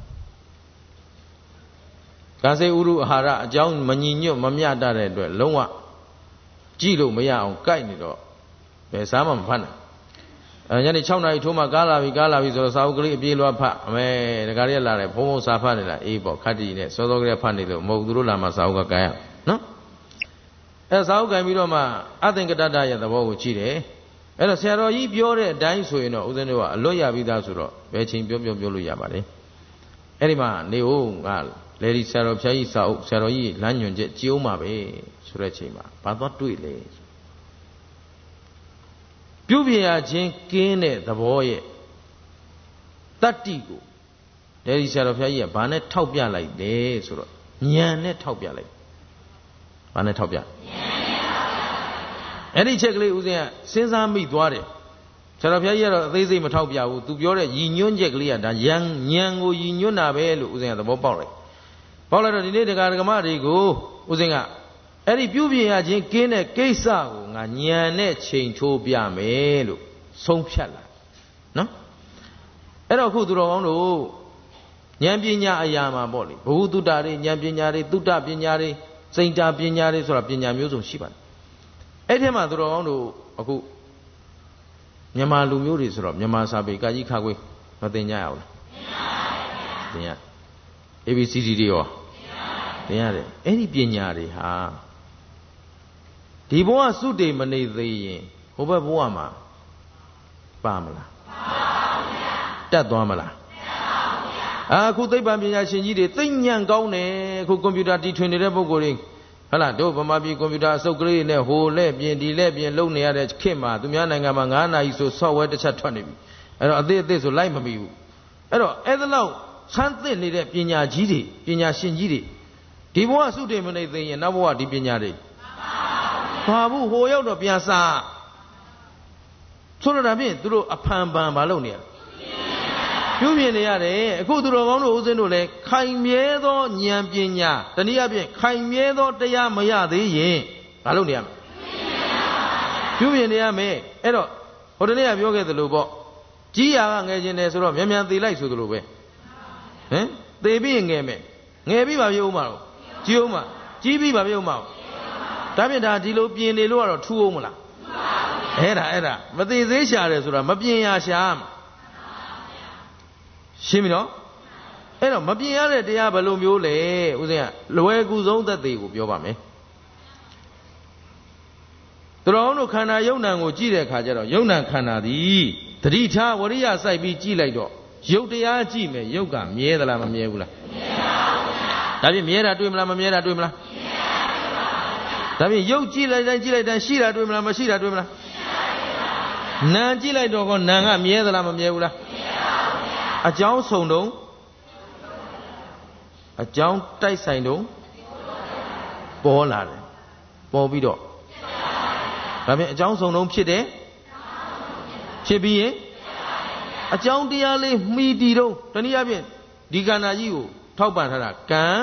ကံစေဥရုအာဟာရအကြောင်းမညီညွတ်မမျှတတဲ့အတွက်လုံးဝကြည့်လို့မရအောင်ကြိုက်နေတော့ဘယ်စားမှမဖတ်နိုင်အဲညနေ၆နာရီထိုးမှကားလာပြီကားလာပြီဆိုတော့စာအုပ်ကလေးအပြေးလွှားဖတ်အမေတခါလေးလာတယ်ဘုံဘုံစာဖတ်နေတာအေးပေါ့ခတ်တီနဲ့စောစောကလေးဖတ်နေလို့မဟုတ်သူတို့လာမှစာအုပ်ကကန်ရနော်အဲစာအုပ်ကန်ပြီးတော့မှအသင်္ကတတရဲ့သဘောကိုကြည့်တယ်အဲ့တော့ဆရာတော်ကြီးပြောတဲ့အတိုင်းဆိုရင်တော့ဦးဇင်းတို့ကအလွတ်ရပြီးသားဆိုတော့ဘယ်ချိန်ပြောပြောပြောလို့ရပါလဲအဲ့ဒီမှာနေဦးငါလေဒီဆရာတော်ဖျားကြီးစာအုပ်ဆရာတော်ကြီးလမ်းညွှန်ချက်ကြည့်အောင်ပါပဲဆိုတဲ့ချိန်မှာဘာသွားတွေ့လဲပြုပြင်ရခြင်းကင်းတဲ့သဘောရဲ့တတ္တိကိုလေဒီဆရာတော်ဖျားကြီးကဘာနဲ့ထောက်ပြလိုက်တယ်ဆိုတော့ဉာဏ်နဲ့ထောက်ပြလိုက်ဘာနဲ့ထောက်ပြဉာဏ်နဲ့ထောက်ပြအဲ့ဒီချက်ကလေးဦးဇင်းကစဉ်းစားမိသွားတယ်ဆရာတော်ဘုရားကြီးကတော့အသေးစိတ်မထောက်ပြဘူးသူပြောတဲ့ရည်ညွှန်းချက်ကလေးကဒါယံဉာဏ်ကိုရည်ညွှန်းတာပဲလို့ဦးဇင်းကသဘောပေါက်လိုက်ပေါက်လိုက်တော့ဒီနေ့တရားဓမ္မတွေကိုဦးဇင်းကအဲ့ဒီပြုပြင်ရခြင်းကင်းတဲ့ကိစ္စကိုငါဉာဏ်နဲ့ချိန်ချိုးပြမယ်လို့ဆုံးဖြတ်လာနော်အဲ့တော့အခုသူတော်ကောင်းတို့ဉာဏ်ပညာအရာမှာပေါ့လေဘ ഹു တုတ္တတွေဉာဏ်ပညာတွေတုတ္တပညာတွေစိတ်တာပညာတွေဆိုတာပညာမျိုးစုံရှိပါတယ်အဲ့ဒီမှာသူတော်ကောင်းတို့အခုမြန်မာလူမျိုးတွေဆိုတော့မြန်မာစာပေကာကြီးခါခွေးမသိကြရဘူးလားသိရ A B C D တွေရောသိရတယ်အဲ့ဒီပညာတွေဟာဒီဘဝစုတေမနေသေးရင်ဟိုဘက်ဘဝမှာပါမလားတက်သွားမလားအခုသိပ္ပံပညာရှင်ကြီးတွေသိဉာဏ်ကောင်းတယ်အခုကွန်ပျူတာတီထွင်နေတဲ့ပုဂ္ဂိုလ်တွေဟလာတို့ဗမာပြည်ကွန်ပျူတာအစုပ်ကလေးနဲ့ဟိုလက်ပြင်ဒီလက်ပြင်လုံနေရတဲ့ခေတ်မှာသူများနိုင်ငံမှာ9နာရီဆို software တစ်ချက်ထွက်နေပြီအဲ့တော့အသေးအသေးဆိုလိုက်မမီဘူးအဲ့တော့အဲ့ဒါလောက်ဆန်းသစ်နေတဲ့ပညာကြီးတွေပညာရှင်ကြီးတွေဒီဘဝစုတေမနေသိရင်နောက်ဘဝဒီပညာတွေဘာဘူးဟိုရောက်တော့ပြန်စားဆိုတော့ဒါဖြင့်သူတို့အဖန်ပန်မလုပ်နေရပြုမြင်နေရတယ်အခုသူတော်ကောင်းတို့ဦးဇင်းတို့လည်းခိုင်မြဲသောဉာဏ်ပညာတနည်းအားဖြင့်ခိုင်မြဲသောတရားမရသေးရင်မလုပ်နေရမယ်ပြုမြင်နေရမယ်အဲ့တော့ဟိုတနေ့ကပြောခဲ့သလိုပေါ့ကြီးရာကငယ်ခြင်းတယ်ဆိုတော့မြန်မြန်သေလိုက်ဆိုသလိုပဲဟမ်သေပြီးငယ်မယ်ငယ်ပြီးပါပြုံးမှာတော့ကြီးအောင်မှာကြီးပြီးပါပြုံးမှာဒါဖြင့်ဒါဒီလိုပြင်နေလို့ကတော့ထူအောင်မလားအဲ့ဒါအဲ့ဒါမသေးသေးရှာတယ်ဆိုတာမပြင်ရရှာမှာရှင်းပြီနော်အဲ့တော့မပြင်ရတဲ့တရားဘယ်လိုမျိုးလဲဦးဇင်းကလွယ်ကူဆုံးသက်သေကိုပြောပါမယ်သူတော်တို့ခန္ဓာယုံနာကိုကြည့်တဲ့အခါကျတော့ယုံနာခန္ဓာသည်တတိထားဝရိယစိုက်ပြီးကြည့်လိုက်တော့ယုတ်တရားကြည့်မယ်ယုတ်ကမြဲသလားမမြဲဘူးလားမြဲပါဘူးဗျာဒါဖြင့်မြဲတာတွေ့မလားမမြဲတာတွေ့မလားမြဲပါဘူးဗျာဒါဖြင့်ယုတ်ကြည့်လိုက်တိုင်းကြည့်လိုက်တိုင်းရှိတာတွေ့မလားမရှိတာတွေ့မလားရှိတာတွေ့ပါဘူးနာကြည့်လိုက်တော့ကောနာကမြဲသလားမမြဲဘူးလားအကြောင်းဆုံးတုံးအကြောင်းတိုက်ဆိုင်တုံးပေါ်လာတယ်ပေါ်ပြီးတော့ဒါဖြင့်အကြောင်းဆုံးတုံးဖြစ်တယ်ဖြစ်ပြီးရင်အကြောင်းတရားလေးမှီတည်တုံးတနည်းအားဖြင့်ဒီကန္နာကြီးကိုထောက်ပံ့ထားတာကံ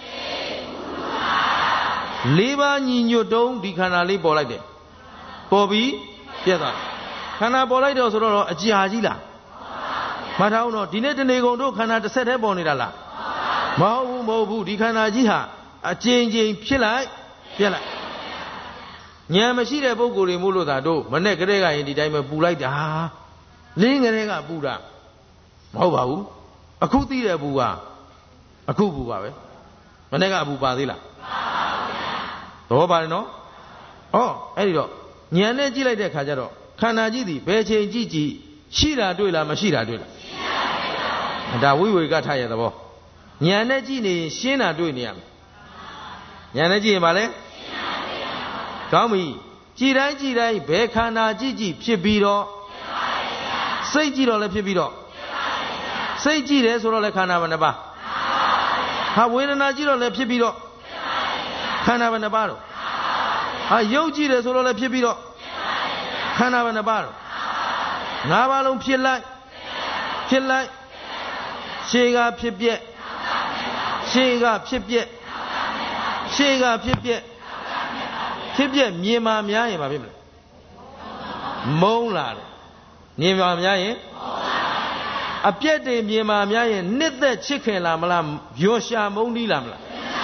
လေးပါးညီညွတ်တုံးဒီခန္ဓာလေးပေါ်လိုက်တယ်ပေါ်ပြီးပြတ်သွားခန္ဓာပေါ်လိုက်တော့ဆိုတော့အကြာကြီးလားမထားအောင်တော့ဒီနေ့တနေ့ကုန်တို့ခန္ဓာတစ်ဆက်တည်းပေါ်နေတာလားမဟုတ်ဘူးမဟုတ်ဘူးဒီခန္ဓာကြီးဟာအကျဉ်းချင်းဖြစ်လိုက်ပြက်လိုက်ဉာဏ်မရှိတဲ့ပုဂ္ဂိုလ်တွေမို့လို့သာတို့မနဲ့ကလေးကရင်ဒီတိုင်းပဲပူလိုက်တာလင်းကလေးကပူတာမဟုတ်ပါဘူးအခုသိတဲ့ပူကအခုပူပါပဲမနဲ့ကအပူပါသေးလားပါပါဗျာသဘောပါတယ်နော်ဟောအဲ့ဒီတော့ဉာဏ်နဲ့ကြည့်လိုက်တဲ့ခါကျတော့ခန္ဓာကြီးသည်ဘယ်ချိန်ကြည့်ကြည့်ရှိတာတွေ့လားမရှိတာတွေ့လားဒါဝိဝေကထရဲ့သဘောဉာဏ်နဲ့ကြည့်နေရင်ရှင်းတာတွေ့နေရမယ်ဉာဏ်နဲ့ကြည့်ရင်ဗာလဲကောင်းပြီကြည်တိုင်းကြည်တိုင်းဘယ်ခန္ဓာကြည့်ကြည့်ဖြစ်ပြီးတော့စိတ်ကြည့်တော့လည်းဖြစ်ပြီးတော့စိတ်ကြည့်တယ်ဆိုတော့လည်းခန္ဓာဘယ်နှပါဟာဝေဒနာကြည့်တော့လည်းဖြစ်ပြီးတော့ခန္ဓာဘယ်နှပါတော့ဟာရုပ်ကြည့်တယ်ဆိုတော့လည်းဖြစ်ပြီးတော့ခန္ဓာဘယ်နှပါတော့ငါးပါးလုံးဖြစ်လိုက်ဖြစ်လိုက်ရှေးကဖြစ်ပြက်ရှေးကဖြစ်ပြက်ရှေးကဖြစ်ပြက်ဖြစ်ပြက်မြင်မာများရင်ဘာဖြစ်မလဲမုန်းလာတယ်မြင်မာများရင်အပြက်တွေမြင်မာများရင်နှစ်သက်ချစ်ခင်လာမလားရောရှာမုန်းတီးလာမလား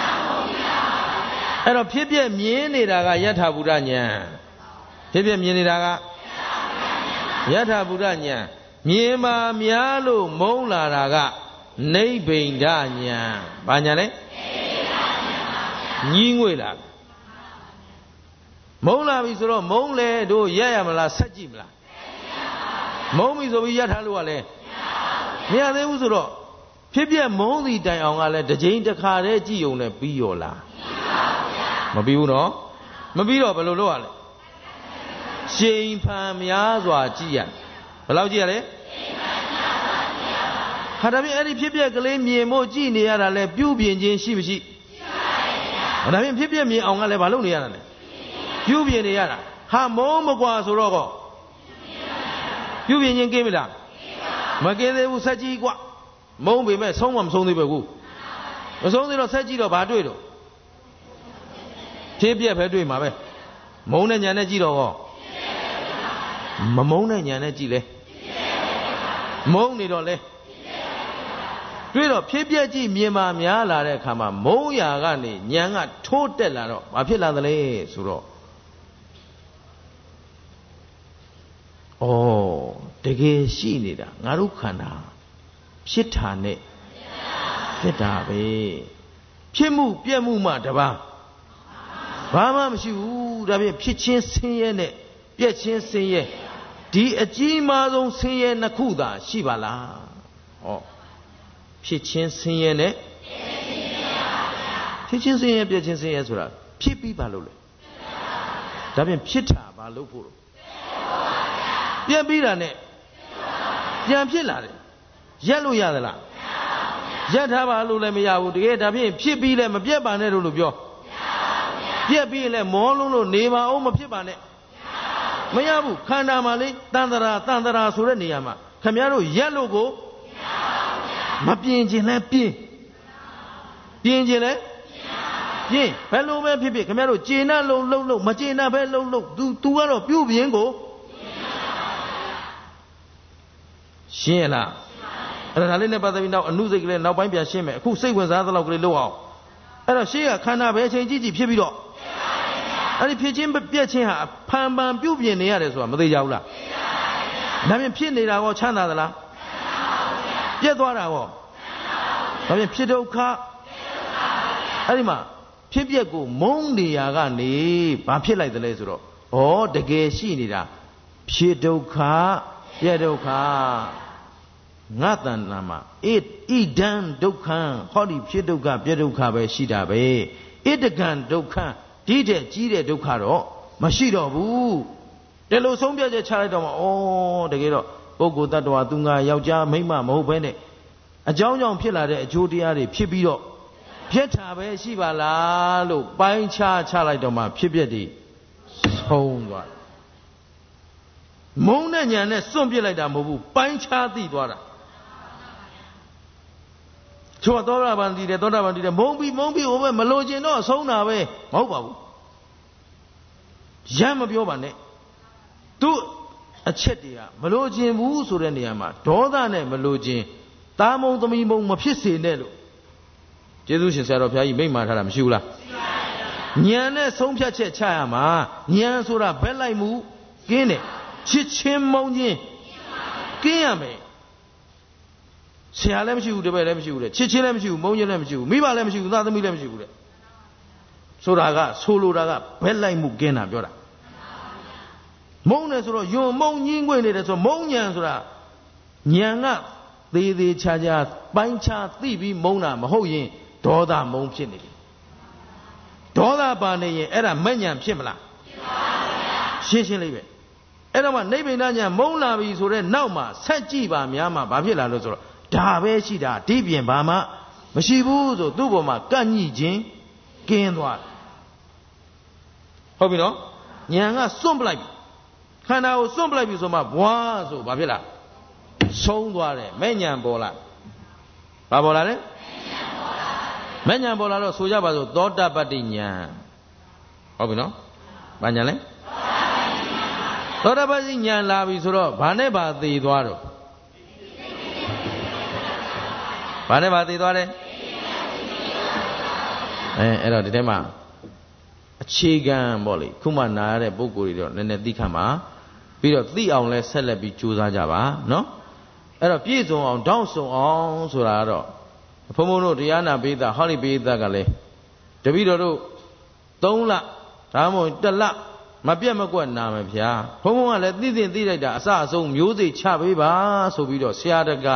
အဲ့တော့ဖြစ်ပြက်မြင်နေတာကယထာဘုဒ္ဓဉာဏ်ဖြစ်ပြက်မြင်နေတာကယထာဘုဒ္ဓဉာဏ်မြင်မာများလို့မုန်းလာတာကနိဗ္ဗိန္ဒဉာဏ်ဘာဉာဏ်လဲညီးငွေလာမုန်းလာပြီဆိုတော့မုန်းလေတို့ရက်ရမလားဆက်ကြည့်မလားမုန်းပြီဆိုပြီးရက်ထားလို့ကလည်းမရသေးဘူးဆိုတော့ဖြစ်ပြမုန်းစီတိုင်အောင်ကလည်းတစ်ချိန်တစ်ခါတည်းကြည့်ုံနဲ့ပြီးရောလားမပြီးဘူးနော်မပြီးတော့ဘယ်လိုလုပ်ရလဲချိန်ဖန်များစွာကြည့်ရဘယ်လောက်ကြည့်ရလဲဟာဒါဖြင့်အဲ့ဒီဖြစ်ပြကလေးမြင်ဖို့ကြည့်နေရတာလဲပြုပြင်ခြင်းရှိမရှိရှိပါရဲ့ဗျာဒါဖြင့်ဖြစ်ပြမြင်အောင်ကလည်းမလုပ်နေရတာလဲပြုပြင်နေရတာဟာမုန်းမကွာဆိုတော့ကောပြုပြင်ခြင်းကင်းပြီလားမကင်းသေးဘူးဆက်ကြည့်ကွာမုန်းပေမဲ့ဆုံးမမဆုံးသေးပဲကူမဆုံးသေးတော့ဆက်ကြည့်တော့ဘာတွေ့တော့ဖြစ်ပြက်ပဲတွေ့မှာပဲမုန်းတဲ့ညာနဲ့ကြည့်တော့ကောမမုန်းတဲ့ညာနဲ့ကြည့်လေမုန်းနေတော့လေတွေ့တော့ဖြစ်ပြက်ကြည့်မြင်မာများလာတဲ့အခါမှာမုန်းရာကနေညာကထိုးတက်လာတော့ဘာဖြစ်လာသလဲဆိုတော့ဩတကယ်ရှိနေတာငါတို့ခန္ဓာဖြစ်တာနဲ့ဖြစ်တာပဲဖြစ်မှုပြက်မှုမှတပါးဘာမှမရှိဘူးဒါဖြင့်ဖြစ်ချင်းဆင်းရဲနဲ့ပြက်ချင်းဆင်းရဲဒီအကြီးမားဆုံးဆင်းရဲနှစ်ခုသာရှိပါလားဟောဖြစ်ချင်းဆင်းရဲနဲ့ဖြစ်ချင်းဆင်းရဲပြက်ချင်းဆင်းရဲဆိုတာဖြစ်ပြီးပါလို့လေဒါဖြင့်ဖြစ်တာဘာလို့ဖို့လို့ပြက်ပြီးတာနဲ့ပြန်ဖြစ်လာတယ်ရက်လို့ရသလားရက်ထားပါလို့လည်းမရဘူးတကယ်ဒါဖြင့်ဖြစ်ပြီးလည်းမပြက်ပါနဲ့လို့ပြောပြက်ပြီးလည်းမောလုံးလို့နေပါအောင်မဖြစ်ပါနဲ့မရဘူးခန္ဓာမှာလေတန်တရာတန်တရာဆိုတဲ့နေရာမှာခင်ဗျားတို့ရက်လို့ကိုမပြင်းခြင်းလဲပြင်းပြင်းခြင်းလဲပြင်းဘယ်လိုပဲဖြစ်ဖြစ်ခင်ဗျားတို့ကျေနပ်လုံးလုံးလုံးမကျေနပ်ပဲလုံးလုံး तू तू ကတော့ပြုတ်ပြင်းကိုရှင်းလားအဲ့ဒါလေးနဲ့ပတ်သက်ပြီးနောက်အနုစိတ်ကလေးနောက်ပိုင်းပြန်ရှင်းမယ်အခုစိတ်ဝင်စားသလောက်ကလေးလုပ်အောင်အဲ့တော့ရှေ့ကခန္ဓာပဲအချိန်ကြီးကြီးဖြစ်ပြီးတော့အဲ့ဒီဖြစ်ချင်းပြက်ချင်းဟာဖန်ပန်ပြုတ်ပြင်းနေရတယ်ဆိုတာမသိကြဘူးလားဒါဖြင့်ဖြစ်နေတာကောချမ်းသာသလားပြက်သွားတာကောဒါဖြင့်ဖြစ်ဒုက္ခအဲ့ဒီမှာဖြစ်ပြက်ကိုမုန်းနေရာကနေဘာဖြစ်လိုက်သလဲဆိုတော့ဩတကယ်ရှိနေတာဖြစ်ဒုက္ခပြက်ဒုက္ခငါတဏ္ဍာမှာဣဣဒံဒုက္ခံဟောဒီဖြစ်ဒုက္ခပြက်ဒုက္ခပဲရှိတာပဲဣတကံဒုက္ခဒီတဲ့ကြီးတဲ့ဒုက္ခတော့မရှိတော့ဘူးတယ်လို့ဆုံးဖြတ်ချက်ချလိုက်တော့မှဩတကယ်တော့ပုဂ္ဂိုလ်တ attva သူငါယောက်ျားမိန်းမမဟုတ်ဘဲနဲ့အကြောင်းကြောင့်ဖြစ်လာတဲ့အကျိုးတရားတွေဖြစ်ပြီးတော့ဖြစ်တာပဲရှိပါလားလို့ပိုင်းခြားချလိုက်တော့မှဖြစ်ပြက်တွေဆုံးသွားတယ်မုန်းတဲ့ညာနဲ့စွန့်ပစ်လိုက်တာမဟုတ်ဘူးပိုင်းခြားသိသွားတာချို့သောတာပန်တည်တယ်သောတာပန်တည်တယ်မုန်းပြီးမုန်းပြီးဟိုပဲမလိုချင်တော့ဆုံးတာပဲမဟုတ်ပါဘူးရမ်းမပြောပါနဲ့သူအချက်တွေကမလိုချင်ဘူးဆိုတဲ့နေရာမှာဒေါသနဲ့မလိုချင်တာမုံသမီးမုံမဖြစ်စေနဲ့လို့ကျေးဇူးရှင်ဆရာတော်ဘုရားကြီးမိန့်မာထားတာမရှိဘူးလားဉာဏ်နဲ့ဆုံးဖြတ်ချက်ချရမှာဉာဏ်ဆိုတာဘက်လိုက်မှုကင်းတယ်ချစ်ချင်းမုန်းချင်းကင်းရမယ်ဆရာလည်းမရှိဘူးတပည့်လည်းမရှိဘူးတဲ့ချစ်ချင်းလည်းမရှိဘူးမုန်းချင်းလည်းမရှိဘူးမိဘလည်းမရှိဘူးသားသမီးလည်းမရှိဘူးတဲ့ဆိုတာကဆိုလိုတာကဘက်လိုက်မှုကင်းတာပြောတာမုန်းတယ်ဆိုတော့ယွန်းမုန်းညင်းခွင့်နေတယ်ဆိုမုန်းညံဆိုတာညံကသေးသေးချာချာပိုင်းခြားသိပြီးမုန်းတာမဟုတ်ရင်ဒေါသမုန်းဖြစ်နေပြီဒေါသပါနေရင်အဲ့ဒါမဲ့ညံဖြစ်မလားဖြစ်ပါဘူးဗျာရှင်းရှင်းလေးပဲအဲ့တော့မှနိဗ္ဗာန်ညံမုန်းလာပြီဆိုတော့နောက်မှာဆက်ကြည့်ပါများမှာဘာဖြစ်လာလို့ဆိုတော့ဒါပဲရှိတာဒီပြင်ဘာမှမရှိဘူးဆိုသူ့ပေါ်မှာကန့်ညှိခြင်းကင်းသွားတယ်ဟုတ်ပြီနော်ညံကစွန့်ပလိုက်ပြီခန္ဓာကိုစွန့်ပလိုက်ပြီဆိုမှဘွားဆိုဘာဖြစ်လားဆုံးသွားတယ်မဲ့ညံပေါ်လာဘာပေါ်လာလဲမဲ့ညံပေါ်လာတော့ဆိုကြပါစို့သောတပတ္တိညံဟုတ်ပြီနော်ဘာညံလဲသောတပတ္တိညံလာပြီဆိုတော့ဘာနဲ့ဘာသေသွားတော့ဘာနဲ့ဘာသေသွားလဲအဲအဲ့တော့ဒီထဲမှာအခြေခံပေါ့လေခုမှနာရတဲ့ပုံကိုယ်တွေတော့နည်းနည်းသိခတ်မှာပြီးတော့သိအောင်လဲဆက်လက်ပြီးကြိုးစားကြပါနော်အဲ့တော့ပြည့်စုံအောင်တောင်းစုံအောင်ဆိုတာကတော့ဘုံဘုံတို့တရားနာပိဋကဟောဒီပိဋကကလည်းတပည့်တော်တို့သုံးလဒါမှမဟုတ်တစ်လမပြတ်မကွက်နာမယ်ဗျာဘုံဘုံကလည်းသိသိသိလိုက်တာအစအဆုံးမျိုးစိတ်ချပေးပါဆိုပြီးတော့ဆရာတက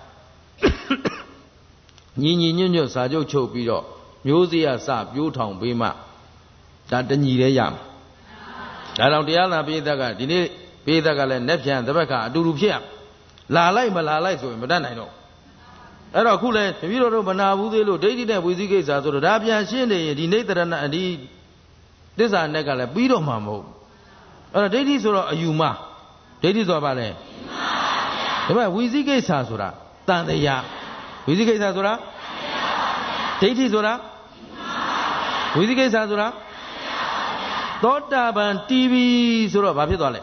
ညီညီညွတ်ညွတ်စာချုပ်ချုပ်ပြီးတော့မျိုးစေ့ရစပြိုးထောင်ပေးမှဒါတညီလေးရမယ်ဒါတော့တရားနာပိဋကဒီနေ့ပိဋကလည်းနဲ့ပြန်တစ်ဘက်ကအတူတူဖြစ်ရလာလိုက်မလာလိုက်ဆိုရင်မတတ်နိုင်တော့အဲ့တော့အခုလဲတပည့်တော်တို့မနာဘူးသေးလို့ဒိဋ္ဌိနဲ့ဝိသိကိစ္စဆိုတော့ဒါပြန်ရှင်းနေရင်ဒီနေတရဏဒီသစ္စာနဲ့ကလည်းပြီးတော့မှမဟုတ်အဲ့တော့ဒိဋ္ဌိဆိုတော့အယူမှားဒိဋ္ဌိဆိုတာဘာလဲဒါပေမဲ့ဝိသိကိစ္စဆိုတာတန်တရားဝိသိကိစ္စဆိုတာဒိဋ္ဌိဆိုတာဝိသိကိစ္စဆိုတာသောတာပန်တီဗီဆိုတော့ဘာဖြစ်သွားလဲ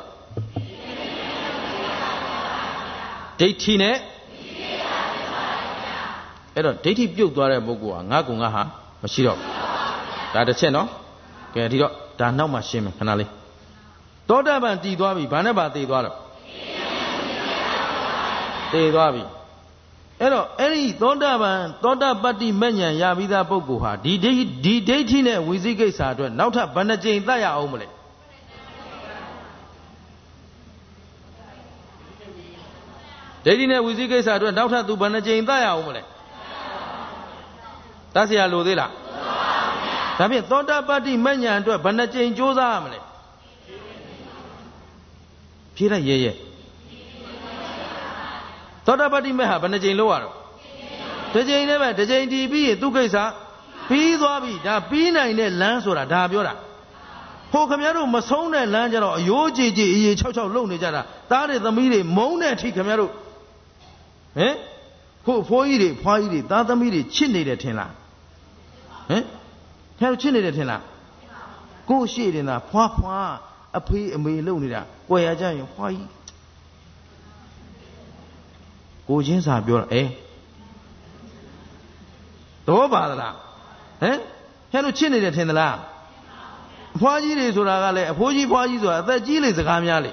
ဒိဋ္ဌိနဲ့အဲ့တော့ဒိဋ္ဌိပြုတ်သွားတဲ့ပုဂ္ဂိုလ်ဟာငါကုငါဟာမရှိတော့ဘူးဒါတစ်ချက်နော်ကဲဒီတော့ဒါနောက်မှရှင်းမယ်ခဏလေးသောတာပန်တည်သွားပြီဘာနဲ့ပါတည်သွားတော့တည်သွားပြီအဲ့တော့အဲ့ဒီသောတာပန်သောတာပတ္တိမဉ္ဇဉ်ရပြီးသားပုဂ္ဂိုလ်ဟာဒီဒိဋ္ဌိဒီဒိဋ္ဌိနဲ့ဝိသိကိစ္စအတွက်နောက်ထပ်ဘယ်နှကြိမ်တတ်ရအောင်မလဲဒိဋ္ဌိနဲ့ဝိသိကိစ္စအတွက်နောက်ထပ်သူဘယ်နှကြိမ်တတ်ရအောင်မလဲတတ်เสียလို့သေးလားဒါဖြင့်သောတာပတ္တိမဉ္ဇဉ်အတွက်ဘယ်နှကြိမ်ကြိုးစားရမလဲဖြေလိုက်ရဲရဲသောတာပတ္တိမေဟာဘယ်နှကြိမ်လို့ရတော့တစ်ကြိမ်နဲ့ပဲတစ်ကြိမ်တည်ပြီးရင်သူကိစ္စပြီးသွားပြီဒါပြီးနိုင်တဲ့လမ်းဆိုတာဒါပြောတာဟိုခမရတို့မဆုံးတဲ့လမ်းကြတော့အယိုးကြည်ကြည်အေးအေး၆၆လုံနေကြတာသားတွေသမီးတွေမုန်းတဲ့အထိခမရတို့ဟင်ခုဖိုးကြီးတွေဖွားကြီးတွေသားသမီးတွေချစ်နေတယ်ထင်လားဟင်ခင်ဗျားတို့ချစ်နေတယ်ထင်လားကိုရှိတင်တာဖွားဖွားအဖေးအမေလုံနေတာကြွယ်ရကြရင်ဖွားကြီးကိုချင်းစာပြောတာအဲတော့ပါသလားဟမ်ခင်ဗျားတို့ချစ်နေတယ်ထင်သလားအဖွားကြီးတွေဆိုတာကလည်းအဖိုးကြီးဖွားကြီးဆိုတာအသက်ကြီးလေစကားများလေ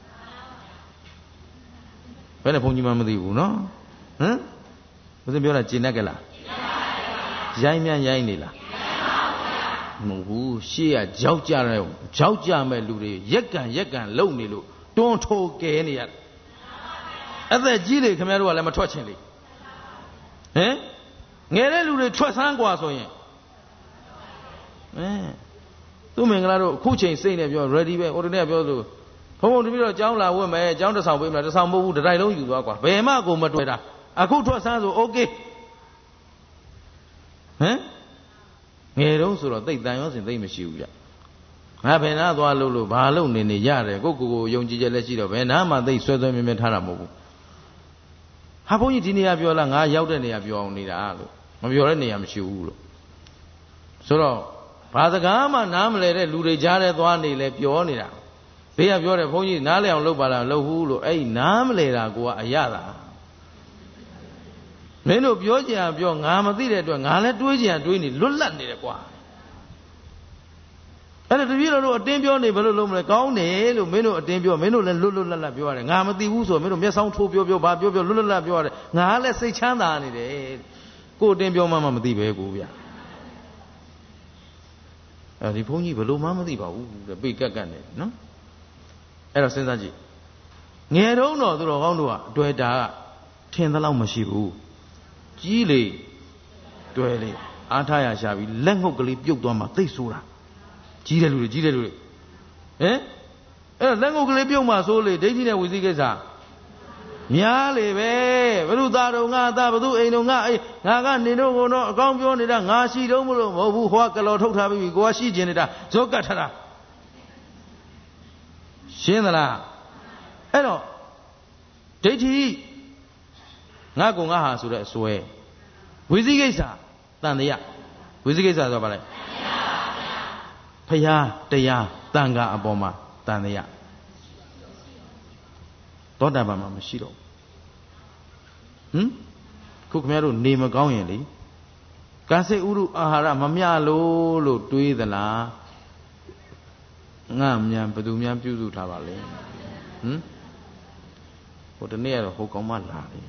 ဘယ်နဲ့ဘုန်းကြီးမှမသိဘူးနော်ဟမ်ဘုရားပြောတာကျင်တတ်ကြလားရိုင်းမြန်ရိုင်းနေလားမဟုတ်ဘူးရှေ့ကကြောက်ကြတယ်ကြောက်ကြမဲ့လူတွေရက်ကန်ရက်ကန်လုံနေလို့တွန်းထိုးကဲနေရတယ်အသက်ကြီးလေခင်ဗျားတို့ကလည်းမထွက်ချင်လေဟမ်ငယ်တဲ့လူတွေထွက်ဆန်းกว่าဆိုရင်အဲသူ့မင်္ဂလာတို့အခုချိန်စိတ်နဲ့ပြော ready ပဲဟိုတနေ့ကပြောလို့ဘုံဘုံတပြည့်တော့ကျောင်းလာဝတ်မယ်ကျောင်းတစ်ဆောင်ပေးမလားတစ်ဆောင်မဟုတ်ဘူးတစ်တိုင်းလုံးယူသွားกว่าဘယ်မှကိုမတွေ့တာအခုထွက်ဆန်းဆို okay ဟမ်ငယ်တုန်းဆိုတော့သိတန်ရောစင်သိမရှိဘူးကြငါဘယ်နာသွားလို့လို့ဘာလို့နေနေရတယ်ကိုကိုကိုယုံကြည်ချက်လက်ရှိတော့ဘယ်နာမှသိဆွဲဆွဲမြဲမြဲထားတာမဟုတ်ဘူးဟာဘုန်းကြီးဒီနေရာပြောလားငါရောက်တဲ့နေရာပြောအောင်နေတာလို့မပြောတဲ့နေရာမရှိဘူးလို့ဆိုတော့ဘာစကားမှနားမလဲတဲ့လူတွေကြားထဲသွားနေလဲပြောနေတာဘေးကပြောတယ်ဘုန်းကြီးနားလဲအောင်လုပ်ပါလားလုပ်ဘူးလို့အဲ့နားမလဲတာကိုကအရသာမင်းတို့ပြောကြံပြောငါမသိတဲ့အတွက်ငါလည်းတွေးကြံတွေးနေလွတ်လပ်နေတယ်ကွာအဲ့ဒါတပည့်တော်တို့အတင်းပြောနေဘယ်လိုလုပ်မလဲကောင်းတယ်လို့မင်းတို့အတင်းပြောမင်းတို့လည်းလွတ်လွတ်လပ်လပ်ပြောရတယ်ငါမသိဘူးဆိုမင်းတို့မျက်စောင်းထိုးပြောပြောဘာပြောပြောလွတ်လွတ်လပ်ပြောရတယ်ငါလည်းစိတ်ချမ်းသာနေတယ်ကိုအတင်းပြောမှမမသိပဲကိုဗျာအဲဒီဘုန်းကြီးဘယ်လိုမှမသိပါဘူးတဲ့ပိတ်ကက်ကက်နေနော်အဲ့တော့စဉ်းစားကြည့်ငယ်တုန်းတော့သူတော်ကောင်းတို့ကအတွေ့တာကထင်သလောက်မရှိဘူးကြီးလေတွေ့လေအားထားရရှာပြီးလက်ငုပ်ကလေးပြုတ်သွားမှသိဆိုတာကြီးတယ်လူတွေကြီးတယ်လူတွေဟင်အဲ့လက်ငုပ်ကလေးပြုတ်မှဆိုလေဒိဋ္ဌိနဲ့ဝိသိကိစ္စများလေပဲဘုရုသားတော်ငါသားဘသူအိမ်တော်ငါအိမ်ငါကနေတော့ကိုတော့အကောင်းပြောနေတာငါရှိတော့မလို့မဟုတ်ဘူးဟောကလော်ထုတ်ထားပြီးကိုကရှိကျင်နေတာဇောကတ်ထတာရှင်းသလားအဲ့တော့ဒိဋ္ဌိငါကောင်ငါဟာဆိုတဲ့အစွဲဝိသိကိစ္စတန်တရားဝိသိကိစ္စဆိုပါလဲဖရာတရားတန်ခါအပေါ်မှာတန်တရားသောတာပန်မှာမရှိတော့ဟမ်ခုခင်ဗျားတို့နေမကောင်းရင်လေကာစိတ်ဥရုအာဟာရမမျှလို့လို့တွေးသလားငါမြန်ဘယ်သူများပြုစုထားပါလဲဟမ်ဟိုတနေ့ကတော့ဟိုကောင်မလာတယ်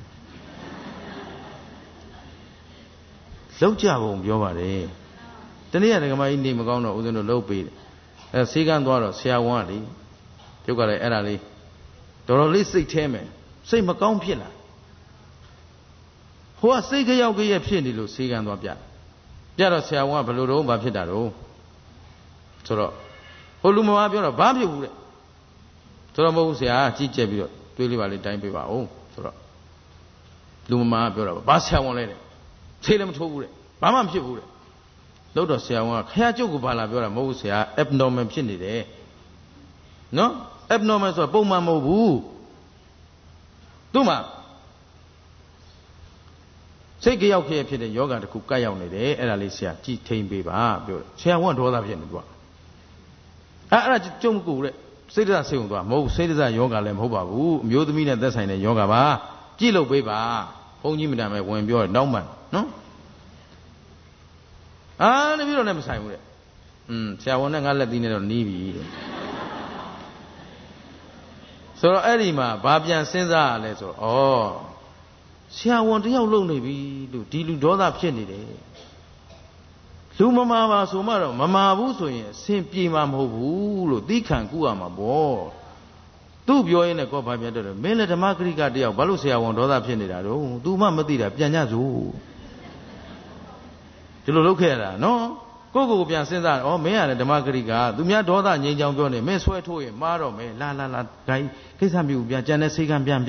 လောက်ကြပုံပြောပါတယ်တနေ့ကဒကမကြီးနေမကောင်းတော့ဦးဇင်းတို့လှုပ်ပေးတယ်အဲဆေးကန်းသွားတော့ဆရာဝန်ကလေကျုပ်ကလည်းအဲ့ဒါလေးတော်တော်လေးစိတ်แท้မယ်စိတ်မကောင်းဖြစ်လာဟိုကစိတ်ကြောက်ကြရဲ့ဖြစ်နေလို့ဆေးကန်းသွားပြပြတော့ဆရာဝန်ကဘယ်လိုတော့ဘာဖြစ်တာတော့ဆိုတော့ဟိုလူမမပြောတော့ဘာဖြစ်ဘူးတဲ့ဆိုတော့မဟုတ်ဘူးဆရာကြီးကျက်ပြီးတော့တွေးလေးပါလေးတိုင်းပေးပါဦးဆိုတော့လူမမကပြောတော့ဘာဆရာဝန်လဲတဲ့ဆေးလည်းမထိုးဘူးတဲ့ဘာမှမဖြစ်ဘူးတဲ့လို့တော့ဆရာဝန်ကခရကျုပ်ကဘာလာပြောတာမဟုတ်ဘူးဆရာ abnormal ဖြစ်နေတယ်နော် abnormal ဆိုတာပုံမှန်မဟုတ်ဘူးသူ့မှာစိတ်ကြောက်ဖြစ်ဖြစ်တဲ့ယောဂတစ်ခုကပ်ရောက်နေတယ်အဲ့ဒါလေးဆရာကြည့်ထိန်ပေးပါပြောတယ်ဆရာဝန်ဒေါသဖြစ်နေသူကအဲ့အဲ့ဒါကြုံကူတဲ့စိတ်ဓာတ်စိတ်ဝင်သွားမဟုတ်စိတ်ဓာတ်ယောဂလည်းမဟုတ်ပါဘူးအမျိုးသမီးနဲ့သက်ဆိုင်တဲ့ယောဂပါကြည့်လို့ပေးပါဘုန်းကြီးမတန်ပဲဝင်ပြောတယ်တောင်းပန်နော်အာတပည့်တော်နဲ့မဆိုင်ဘူးတဲ့อืมဆရာဝန်နဲ့ငါလက်သီးနဲ့တော့နီးပြီတဲ့ဆိုတော့အဲ့ဒီမှာဘာပြန်စဉ်းစားရလဲဆိုတော့ဩဆရာဝန်တယောက်လုံနေပြီလို့ဒီလူဒေါသဖြစ်နေတယ်လူမမာပါဆိုမှတော့မမာဘူးဆိုရင်အဆင်ပြေမှာမဟုတ်ဘူးလို့သိခံကူရမှာပေါ့သူ့ပြောရင်းနဲ့ကောဘာပြန်တော့မင်းလည်းဓမ္မဂရိကတယောက်ဘာလို့ဆရာဝန်ဒေါသဖြစ်နေတာတော့ तू မှမသိတာပြန်ကြစို့ဒီလိုလုပ်ခဲ့ရတာနော်ကိုယ့်ကိုယ်ပြန်စဉ်းစားဩမင်းကလည်းဓမ္မဂရိကသူများဒေါသငြိမ်းချောင်းပြောနေမင်းဆွဲထိုးရင်မှားတော့မယ်လာလာလာဂိုင်းကိစ္စမျိုးပြန်ကြံတဲ့စိတ်ကံပြန်ပြ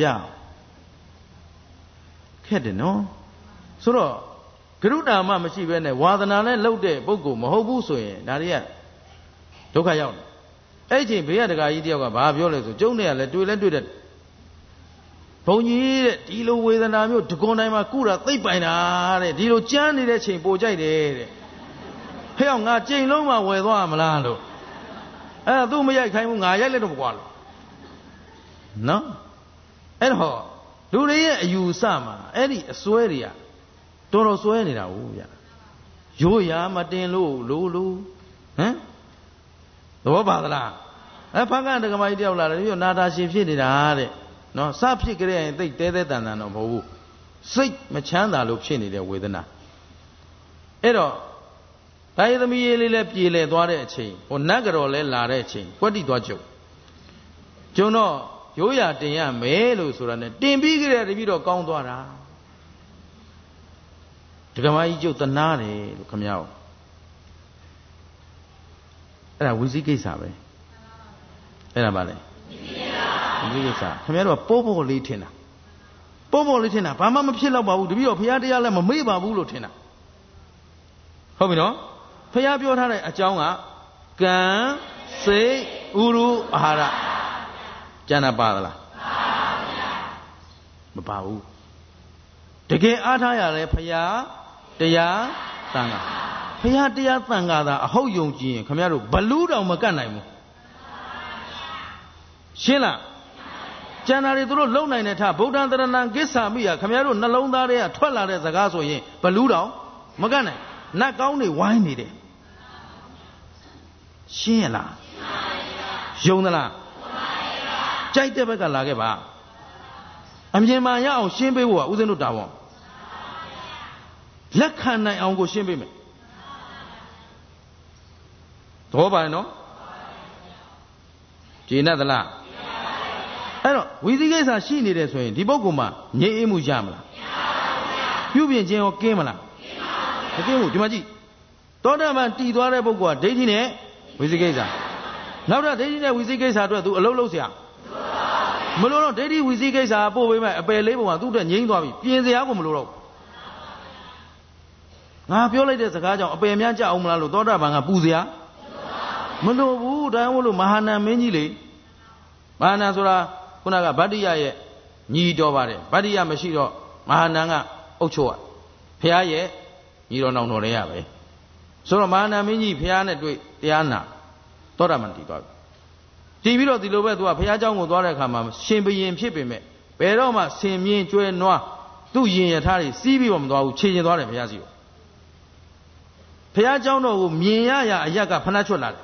ခက်တယ်နော်ဆိုတော့ဂရုဏာမှမရှိဘဲနဲ့ဝါသနာနဲ့လှုပ်တဲ့ပုဂ္ဂိုလ်မဟုတ်ဘူးဆိုရင်ဒါတွေကဒုက္ခရောက်တယ်အဲ့ဒီချိန်ဘေးကတကာကြီးတယောက်ကဘာပြောလဲဆိုကျုံနေရလဲတွေ့လဲတွေ့တဲ့ဘုံကြီးတဲ့ဒီလိုဝေဒနာမျိုးတကွန်တိုင်းမှာကုတာသိပ်ပိုင်တာတဲ့ဒီလိုကြမ်းနေတဲ့ချိန်ပိုကြိုက်တယ်တဲ့ဟဲ့အောင်ငါကြိမ်လုံးမှဝယ်သွားမလားလို့အဲ့ဒါသူမရိုက်ခိုင်းဘူးငါရိုက်လိုက်တော့မကွာလို့နော်အဲ့တော့လူတွေရဲ့အယူဆမှာအဲ့ဒီအစွဲတွေကတော်တော်စွဲနေတာဟုတ်ဗျရိုးရာမတင်လို့လို့လို့ဟမ်သဘောပါသလားအဲဖခင်တက္ကမကြီးတယောက်လာတယ်ပြီးတော့နာတာရှင်ဖြစ်နေတာတဲ့နော်စဖြစ်ကြတဲ့ရင်သိတဲတဲတန်တန်တော့မဟုတ်ဘူးစိတ်မချမ်းသာလို့ဖြစ်နေတဲ့ဝေဒနာအဲ့တော့ဒါရသမီးလေးလည်းပြေလည်သွားတဲ့အချိန်ဟိုနတ်ကြော်လည်းလာတဲ့အချိန်ကွက်တိသွားကြုံကျုံတော့ရိုးရာတင်ရမယ်လို့ဆိုတာနဲ့တင်ပြီးကြတဲ့တပည့်တော့ကောင်းသွားတာဒကမကြီးကျုပ်တနာတယ်လို့ခမရောအဲ့ဒါဝိသိကိစ္စပဲအဲ့ဒါပါလေဝိသိကိစ္စခမရတော့ပိုးပိုးလေးထင်တာပိုးပိုးလေးထင်တာဘာမှမဖြစ်တော့ပါဘူးတပည့်တော့ဘုရားတရားလည်းမမေ့ပါဘူးလို့ထင်တာဟုတ်ပြီနော်ဘုရားပြောထားတဲ့အကြောင်းကကံစိတ်ဥရုအာဟာရကျန်တာပါသလားမပါဘူးတကယ်အားထားရတယ်ဘုရားတရားသံဃာဘုရားတရားသံဃာသာအဟုတ်ယုံကြည်ရင်ခင်ဗျားတို့ဘလူးတောင်မကတ်နိုင်ဘူးရှင်းလားကျန်တာတွေသူတို့လုံနိုင်တဲ့ထဗုဒ္ဓံတရဏံကိစ္ဆာမိယခင်ဗျားတို့နှလုံးသားတွေကထွက်လာတဲ့စကားဆိုရင်ဘလူးတောင်မကတ်နိုင်နတ်ကောင်းတွေဝိုင်းနေတယ်ရှင်းရလားယုံသလားကြိုက်တဲ့ဘက်ကလာခဲ့ပါအမြင်မှန်ရအောင်ရှင်းပေးဖို့ကဦးဇင်းတို့တာဝန်လက်ခံနိုင်အောင်ကိုရှင်းပေးမယ်သဘောပါနော်ကျေနပ်သလားအဲ့တော့ဝိသိကိစ္စရှိနေတယ်ဆိုရင်ဒီပုဂ္ဂိုလ်မှာငြိမ်းအေးမှုရမလားပြုပြင်ခြင်းရောကင်းမလားမကင်းဘူးဒီမှာကြည့်သောတာပန်တည်သွားတဲ့ပုဂ္ဂိုလ်ကဒိဋ္ဌိနဲ့ဝိသိကိစ္စနောက်တော့ဒိဋ္ဌိနဲ့ဝိသိကိစ္စအတွက်သူအလုံးလုံးเสียမလို့တော့ဒိဋ္ဌိဝိသိကိစ္စပို့ပေးမယ်အပယ်လေးပုံကသူ့အတွက်ငြိမ်းသွားပြီပြင်စရာကိုမလို့တော့ငါပြောလိုက်တဲ့စကားကြောင့်အပယ်များကြအောင်မလားလို့သောတာပန်ကပူစရာမလို့ဘူးတိုင်းမို့လို့မဟာနန်မင်းကြီးလေမဟာနန်ဆိုတာခုနကဗတ္တိယရဲ့ညီတော်ပါတယ်ဗတ္တိယမရှိတော့မဟာနန်ကအုပ်ချုပ်ရဖះရဲ့ညီတော်နောင်တော်တွေရပဲဆိုတော့မဟာနန်မင်းကြီးဖះနဲ့တွေ့တရားနာသောတာပန်တည်သွားပြီတည်ပြီးတော့ဒီလိုပဲသူကဘုရားเจ้าကိုသွားတဲ့အခါမှာရှင်ဘရင်ဖြစ်ပေမဲ့ဘယ်တော့မှဆင်မြင့်ကျွဲနွားသူ့ရင်ရထားတွေစီးပြီးတော့မသွားဘူးခြေကျင်သွားတယ်ဘုရားစီကိုဘုရားเจ้าတော်ကိုမြင်ရရအရက်ကဖဏချွတ်လာတယ်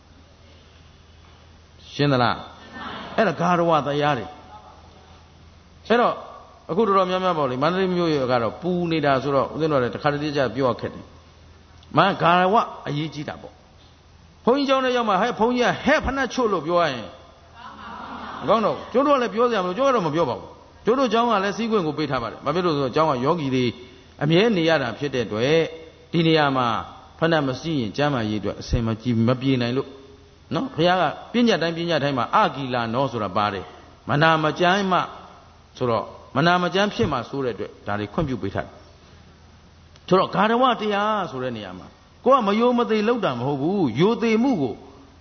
ရှင်းသလားအဲ့ဒါဂါရဝတရားတွေအဲ့တော့အခုတော်တော်များများပေါ့လေမန္တလေးမြို့ရကတော့ပူနေတာဆိုတော့ဦးဇင်းတော်လည်းတစ်ခါတည်းကျပြောရခက်တယ်မဂါရဝအရေးကြီးတာပေါ့ဘုန်းကြီးเจ้าနဲ့ရောက်မှဟဲ့ဘုန်းကြီးကဟဲ့ဖဏချွတ်လို့ပြောရရင်မကောင်းတော့ကျိုးတို့ကလည်းပြောစရာမလိုကျိုးကတော့မပြောပါဘူးကျိုးတို့เจ้าကလည်းစီးခွင့်ကိုပေးထားပါတယ်ဘာဖြစ်လို့ဆိုတော့เจ้าကယောဂီတွေအမြဲနေရတာဖြစ်တဲ့အတွက်ဒီနေရာမှာဖဏမစီးရင်ကျမ်းမာရေးအတွက်အစင်မကြည့်မပြေနိုင်လို့နော်ဘုရားကပညာတိုင်းပညာတိုင်းမှာအဂီလာနောဆိုတာပါတယ်မနာမကျမ်းမှဆိုတော့မနာမကျမ်းဖြစ်မှဆိုတဲ့အတွက်ဒါတွေခွင့်ပြုပေးထားတယ်ဆိုတော့ဂါရဝတရားဆိုတဲ့နေရာမှာကိုကမယိုမသိလောက်တာမဟုတ်ဘူးယိုသိမှုကို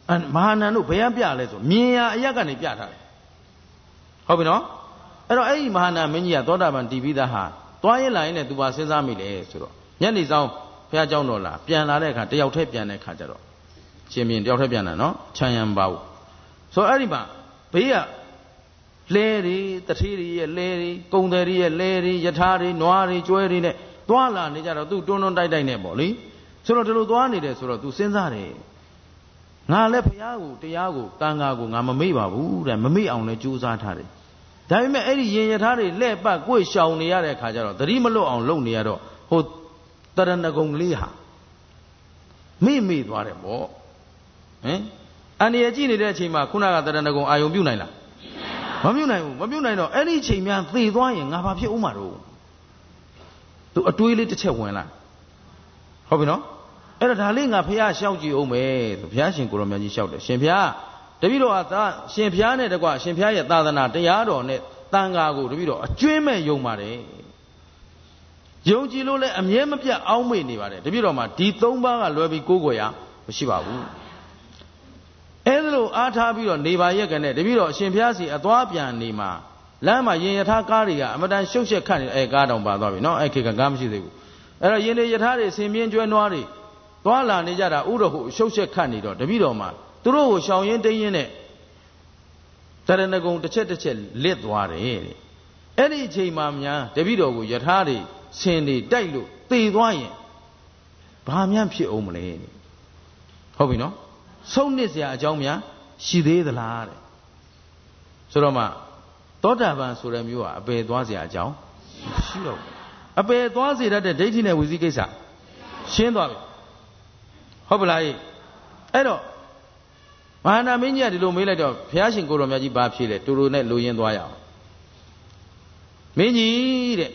မဟာနန္ဒဘယ်ကပြလဲဆိုမြင်ရအရက်ကနေပြထားတယ်ဟုတ်ပြီနော်အဲ့တော့အဲ့ဒီမဟာနန္ဒမင်းကြီးကသောတာပန်တည်ပြီးသားဟာသွားရင်လာရင်လည်းသူပါစဉ်းစားမိလေဆိုတော့ညနေဆောင်ဘုရားကျောင်းတော်လာပြန်လာတဲ့အခါတယောက်တည်းပြန်တဲ့အခါကျတော့ရှင်မြင်တယောက်တည်းပြန်လာနော်ချမ်းရံပါဘူးဆိုတော့အဲ့ဒီမှာဘေးကလဲတွေတထေးတွေရဲ့လဲတွေကုံတယ်တွေရဲ့လဲတွေယထာတွေနွားတွေကျွဲတွေနဲ့သွားလာနေကြတော့သူတွန်းတွန်းတိုက်တိုက်နဲ့ပေါ့လေဆိုတော့ဒီလိုသွားနေတယ်ဆိုတော့သူစဉ်းစားတယ်ငါလည်းဘုရားကိုတရားကိုတန်ခါကိုငါမမေ့ပါဘူးတဲ့မမေ့အောင်လည်းကြိုးစားထားတယ်ဒါပေမဲ့အဲ့ဒီရင်ယထာတွေလက်ပတ်ကိုယ်ရှောင်နေရတဲ့အခါကျတော့သတိမလွတ်အောင်လုပ်နေရတော့ဟိုတရဏဂုံလေးဟာမေ့မေ့သွားတယ်ပေါ့ဟင်အန္တရာယ်ကြည့်နေတဲ့အချိန်မှာခုနကတရဏဂုံအာယုံပြုတ်နိုင်လားမပြုတ်နိုင်ဘူးမပြုတ်နိုင်တော့အဲ့ဒီအချိန်များသေသွားရင်ငါဘာဖြစ်ဦးမှာတော့သူအတွေးလေးတစ်ချက်ဝင်လာဟုတ်ပြီနော်အဲ့တော့ဒါလေးငါဖះရှောက်ကြည့်အောင်မယ်ဆိုဘုရားရှင်ကိုရောမြတ်ကြီးရှောက်တယ်ရှင်ဖះတပည့်တော်ကသာရှင်ဖះနဲ့တကွရှင်ဖះရဲ့သာသနာတရားတော်နဲ့တန်ခါကိုတပည့်တော်အကျွင်းမဲ့ယုံပါတယ်ယုံကြည်လို့လည်းအမြဲမပြတ်အောင်းမေ့နေပါတယ်တပည့်တော်မှာဒီသုံးပါးကလွယ်ပြီးကိုးကွယ်ရမရှိပါဘူးအဲ့ဒါလို့အားထားပြီးတော့နေပါရက်ကနေတပည့်တော်အရှင်ဖះစီအသွားပြန်နေမှာလမ်းမှာရင်ယထာကားတွေကအမတန်ရှုပ်ရှက်ခတ်နေအဲကားတောင်ပါသွားပြီနော်အဲ့ခေတ်ကကားမရှိသေးဘူးအဲ့တော့ရင်တွေယထာတွေဆင်မြင်းကျွဲနွားတွေသွားလာနေကြတာဥရဟုရှုပ်ရှက်ခတ်နေတော့တပည့်တော်မှာသူတို့ကိုရှောင်ရင်းတိန်းရင်းနဲ့တရဏဂုံတစ်ချက်တစ်ချက်လစ်သွားတယ်တဲ့အဲ့ဒီအချိန်မှများတပည့်တော်ကိုယထာတွေဆင်တွေတိုက်လို့သေသွားရင်ဘာမှဖြစ်အောင်မလဲဟုတ်ပြီနော်ဆုံးနစ်စရာအကြောင်းများရှိသေးသလားတဲ့ဆိုတော့မှသောတာပန်ဆိုတဲ့မျိုးကအပယ်သွားစရာအကြောင်းမရှိတော့ဘူးအပယ်သွားစေတတ်တဲ့ဒိဋ္ဌိနဲ့ဝိသိကိစ္စရှင်းသွားပြီဟုတ်ပလားအဲ့တော့မဟာနာမင်းကြီးကဒီလိုမေးလိုက်တော့ဘုရားရှင်ကိုရောမြတ်ကြီးဘာဖြေလဲတူတူနဲ့လူရင်းသွားရအောင်မင်းကြီးတဲ့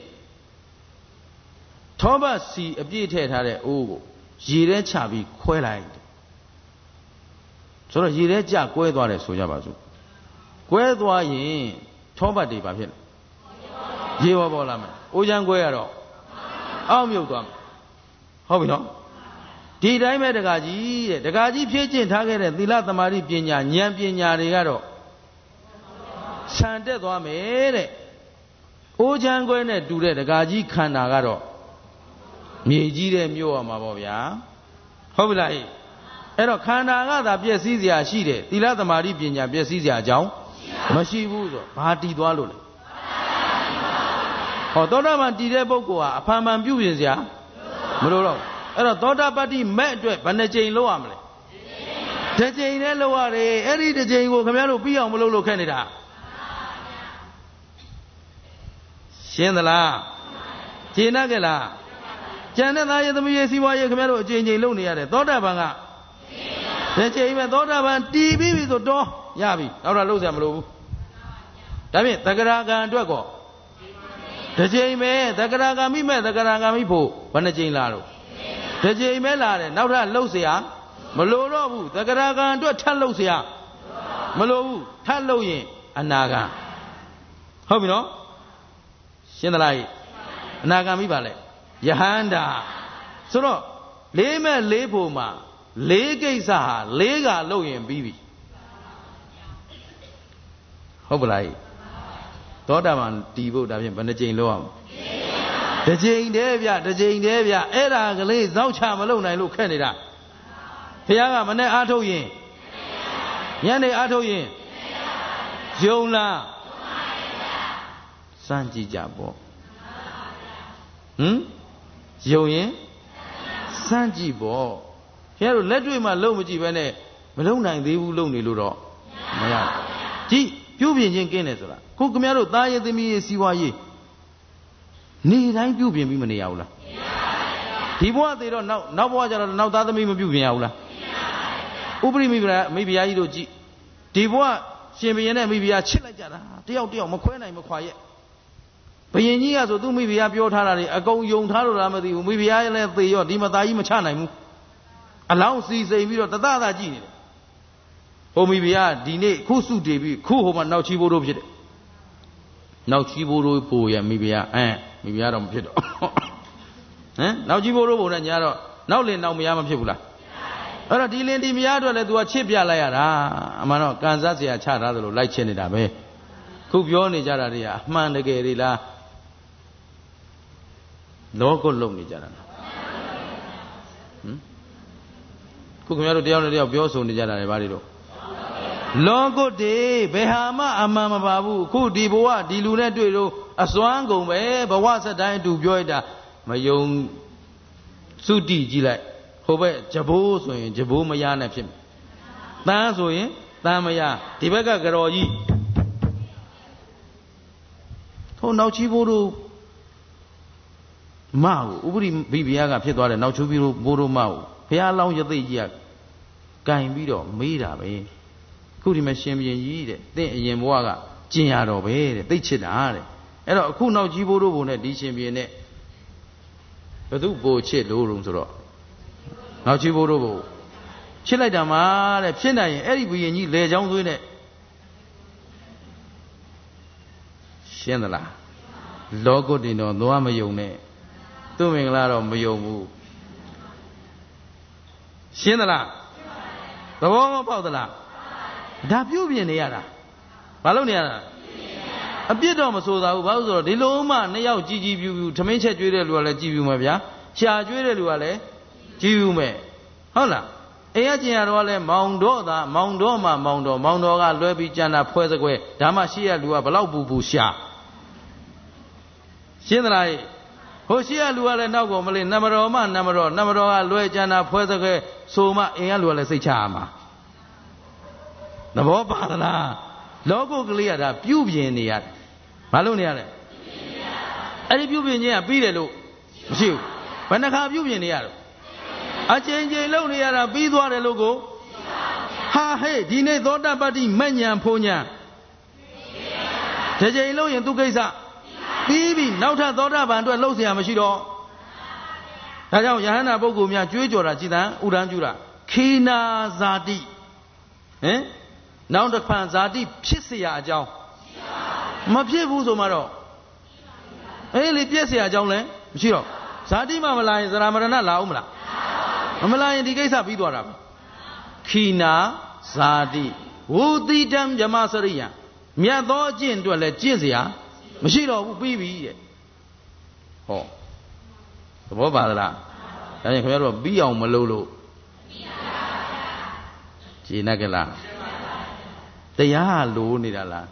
ထောပတ်စီအပြည့်ထည့်ထားတဲ့အိုးကိုရေထဲချပြီးခွဲလိုက်ဆိုတော့ရေထဲကျကွဲသွားတယ်ဆိုကြပါစို့ကွဲသွားရင်ထောပတ်တွေဘာဖြစ်လဲရေပေါ်ပေါ်လာမယ်အိုးချမ်းကွဲရတော့အောက်မြုပ်သွားမယ်ဟုတ်ပြီနော်ဒီတိုင်းပဲတက္ကကြီးတဲ့တက္ကကြီးဖြည့်ကျင့်ထားခဲ့တဲ့သီလသမာဓိပညာဉာဏ်ပညာတွေကတော့ဆန်တက်သွားမယ်တဲ့အိုးချမ်းကွဲနဲ့တူတဲ့တက္ကကြီးခန္ဓာကတော့မြေကြီးတဲ့မြို့ရမှာပေါ့ဗျာဟုတ်ပြီလားအဲ့တော့ခန္ဓာကသာပျက်စီးစရာရှိတယ်သီလသမာဓိပညာပျက်စီးစရာအကြောင်းမရှိဘူးဆိုဘာတည်သွားလို့လဲဟောသောတာပန်တည်တဲ့ပုဂ္ဂိုလ်ဟာအဖန်ဖန်ပြုပြင်စရာမလိုတော့အဲ့တော့သောတာပတ္တိမဲ့အတွက်ဘယ်နှကြိမ်လုပ်ရမလဲတစ်ကြိမ်နဲ့လုပ်ရတယ်အဲ့ဒီတစ်ကြိမ်ကိုခင်ဗျားတို့ပြီးအောင်မလုပ်လို့ခက်နေတာရှင်းသလားရှင်းတတ်ကြလားကျန်တဲ့သားရဲ့သမီးရဲ့စီးပွားရေးခင်ဗျားတို့အကြိမ်ကြိမ်လုပ်နေရတယ်သောတာပန်ကတစ်ကြိမ်ပဲသောတာပန်တည်ပြီးပြီဆိုတော့ရပြီနောက်တော့လုပ်စရာမလိုဘူးဒါဖြင့်သက္ကရာကံအတွက်ကောတစ်ကြိမ်ပဲသက္ကရာကံမိမဲ့သက္ကရာကံမိဖို့ဘယ်နှကြိမ်လာတော့တစ်ကြိမ်ပဲလာတယ်နောက်ထပ်လှုပ်เสียမလိုတော့ဘူးသက္ကရာကံအတွက်ထပ်လှုပ်เสียမလိုဘူးထပ်လှုပ်ရင်အနာဂံဟုတ်ပြီနော်ရှင်းသလားအနာဂံမိပါလေယဟန္တာဆိုတော့လေးမဲ့လေးဖို့မှာလေးကိစ္စဟာလေးကလှုပ်ရင်ပြီးပြီဟုတ်ပလားသောတာပန်တည်ဖို့ဒါဖြင့်ဘယ်နှကြိမ်လှုပ်အောင်တစ်ကြိမ်တည်းဗျတစ်ကြိမ်တည်းဗျအဲ့ဒါကလေးဇောက်ချမလုပ်နိုင်လို့ခက်နေတာဘုရားကမနဲ့အားထုတ်ရင်ညနေအားထုတ်ရင်ယုံလားစမ်းကြည့်ကြပေါ့ဟမ်ယုံရင်စမ်းကြည့်ပေါ့ဘုရားတို့လက်တွေ့မှာလုံးမကြည့်ဘဲနဲ့မလုံးနိုင်သေးဘူးလုံးနေလို့တော့မရကြည့်ပြုပြင်ခြင်းကင်းတယ်ဆိုတာခုခင်ဗျားတို့သားရည်သမီးရည်စီးပွားရေးနေတိုင်းပြုပြင်ပြီးမနေရဘူးလားဒီဘဝသေးတော့နောက်နောက်ဘဝကျတော့နောက်သားသမီးမပြုပြင်ရဘူးလားဥပရိမိဖုရားမိဖုရားကြီးတို့ကြည့်ဒီဘဝရှင်ဘုရင်နဲ့မိဖုရားချစ်လိုက်ကြတာတယောက်တယောက်မခွဲနိုင်မခွာရဲ့ဘုရင်ကြီးကဆိုသူ့မိဖုရားပြောထားတာတွေအကုန်ယုံထားလို့လားမသိဘူးမိဖုရားလည်းသေရောဒီမသားကြီးမချနိုင်ဘူးအလောင်းစီစိမ်ပြီးတော့တသသာကြည့်နေတယ်ဟိုမိဖုရားဒီနေ့ခုစုတည်ပြီးခုဟိုမှာနောက်ချီဖို့တို့ဖြစ်တယ်နောက်ချီဖို့တို့ပို့ရမိဖုရားအဲမိဖုရားတော့မဖြစ်တော့ဟမ်နောက်ချီဖို့တို့ပို့နဲ့ညာတော့နောက်လင်နောက်မရမဖြစ်ဘူးလားအဲ့တော့ဒီလင်ဒီမယားအတွက်လည်း तू ကချစ်ပြလိုက်ရတာအမှန်တော့ကန်စားเสียချထားသလိုလိုက်ချစ်နေတာပဲခုပြောနေကြတာတွေကအမှန်တကယ်တွေလားလောကုတ်လုံနေကြတာဟမ်ခုခင်ဗျားတို့တယောက်နဲ့တယောက်ပြောဆိုနေကြတာလေဘာတွေတော့လောကုတ်တွေဘယ်ဟာမှအမှန်မပါဘူးခုဒီဘဝဒီလူနဲ့တွေ့လို့အစွမ်းကုန်ပဲဘဝဆက်တိုင်းအတူပြောရတာမယုံစုတိကြည့်လိုက်ဟိုဘက်ဂျဘိုးဆိုရင်ဂျဘိုးမရနဲ့ဖြစ်မယ်တန်းဆိုရင်တန်းမရဒီဘက်ကကတော်ကြီးဟိုနောက်ချီဘိုးတို့မဟုတ်ဥပရိဘိဗျာကဖြစ်သွားတယ်နောက်ချီဘိုးတို့ဘိုးတို့မဟုတ်ဘုရားလောင်းရသိကြီးကကင်ပြီးတော့မေးတာပဲခုဒီမှာရှင်ဘုရင်ကြီးတဲ့တင့်အရင်ဘဝကကျင်ရတော့ပဲတဲ့သိချစ်တာတဲ့အဲ့တော့အခုနောက်ကြီးဘိုးတို့ဘုံနဲ့ဒီရှင်ဘုရင်နဲ့ဘသူပိုချစ်လို့လို့ဆိုတော့နောက်ချီဘိုးတို့ဘုံချစ်လိုက်တာမှတဲ့ဖြစ်နိုင်ရင်အဲ့ဒီဘုရင်ကြီးလေချောင်းသွေးနဲ့ရှင်းသလားလောကုတ်တင်တော့သွားမယုံနဲ့သူ့မင်္ဂလာတော့မယုံဘူးရှင်းသလားသဘောမပေါက်သလားဒါပြုတ်ပြင်နေရတာဘာလို့နေရတာအပြစ်တော့မဆိုသာဘူးဘာလို့ဆိုတော့ဒီလိုမှနှစ်ယောက်ကြည်ကြည်ပြူပြူထမင်းချက်ကျွေးတဲ့လူကလည်းကြည်ပြူမယ်ဗျာရှာကျွေးတဲ့လူကလည်းကြည်ပြူမယ်ဟုတ်လားအိမ်ကကျင်ရတော့လည်းမောင်တော့သာမောင်တော့မှမောင်တော့မောင်တော်ကလွဲပြီးကြံတာဖွဲစကွဲဒါမှရှိရလူကဘလောက်ပူပူရှာရှင်းသလားဟိုရှိရလူကလည်းနောက်ကုန်မလေးနမတော်မှနမတော်နမတော်ကလွဲကြံတာဖွဲစကွဲဆိုမှအိမ်ကလူကလည်းစိတ်ချရမှာသဘောပါသလားလောကုတ်ကလေးကဒါပြုပြင်နေရတယ်ဘာလို့နေရလဲအဲ့ဒီပြုပြင်ခြင်းကပြီးတယ်လို့မရှိဘူးဘယ်နှခါပြုပြင်နေရတော့အချိန်ချင်းလုံနေရတာပြီးသွားတယ်လို့ကိုဟာဟဲ့ဒီနေ့သောတာပတ္တိမညံဖုံညာတစ်ချိန်လုံရင်သူကိစ္စပြီးပြီနောက်ထပ်သောတာပန်အတွက်လှုပ်เสียမရှိတော့ဒါကြောင့်ယဟန္တာပုဂ္ဂိုလ်များကြွေးကြော်တာကြည်တံဥဒန်းကျူတာခေနာဇာတိဟင်နောက်တစ်ဖန်ဇာတိဖြစ်เสียအကြောင်းမဖြစ်ဘူးဆိုမှတော့အေးလေပြည့်เสียအကြောင်းလဲမရှိတော့ဇာတိမှမလာရင်ဇရာမရဏလာအောင်မလားမလာရင်ဒီကိစ္စပြီးသွားတာပဲခိနာဇာတိဝုတိတံမြမစရိယမြတ်သောအကျင့်အတွက်လည်းကျင့်เสียမရှိတော့ဘူးပြီးပြီတဲ့ဟောသဘောပါသလားဒါရင်ခင်ဗျားတို့ပြီးအောင်မလုပ်လို့ကျေနပ်ကြလားတရားလိုနေတာလား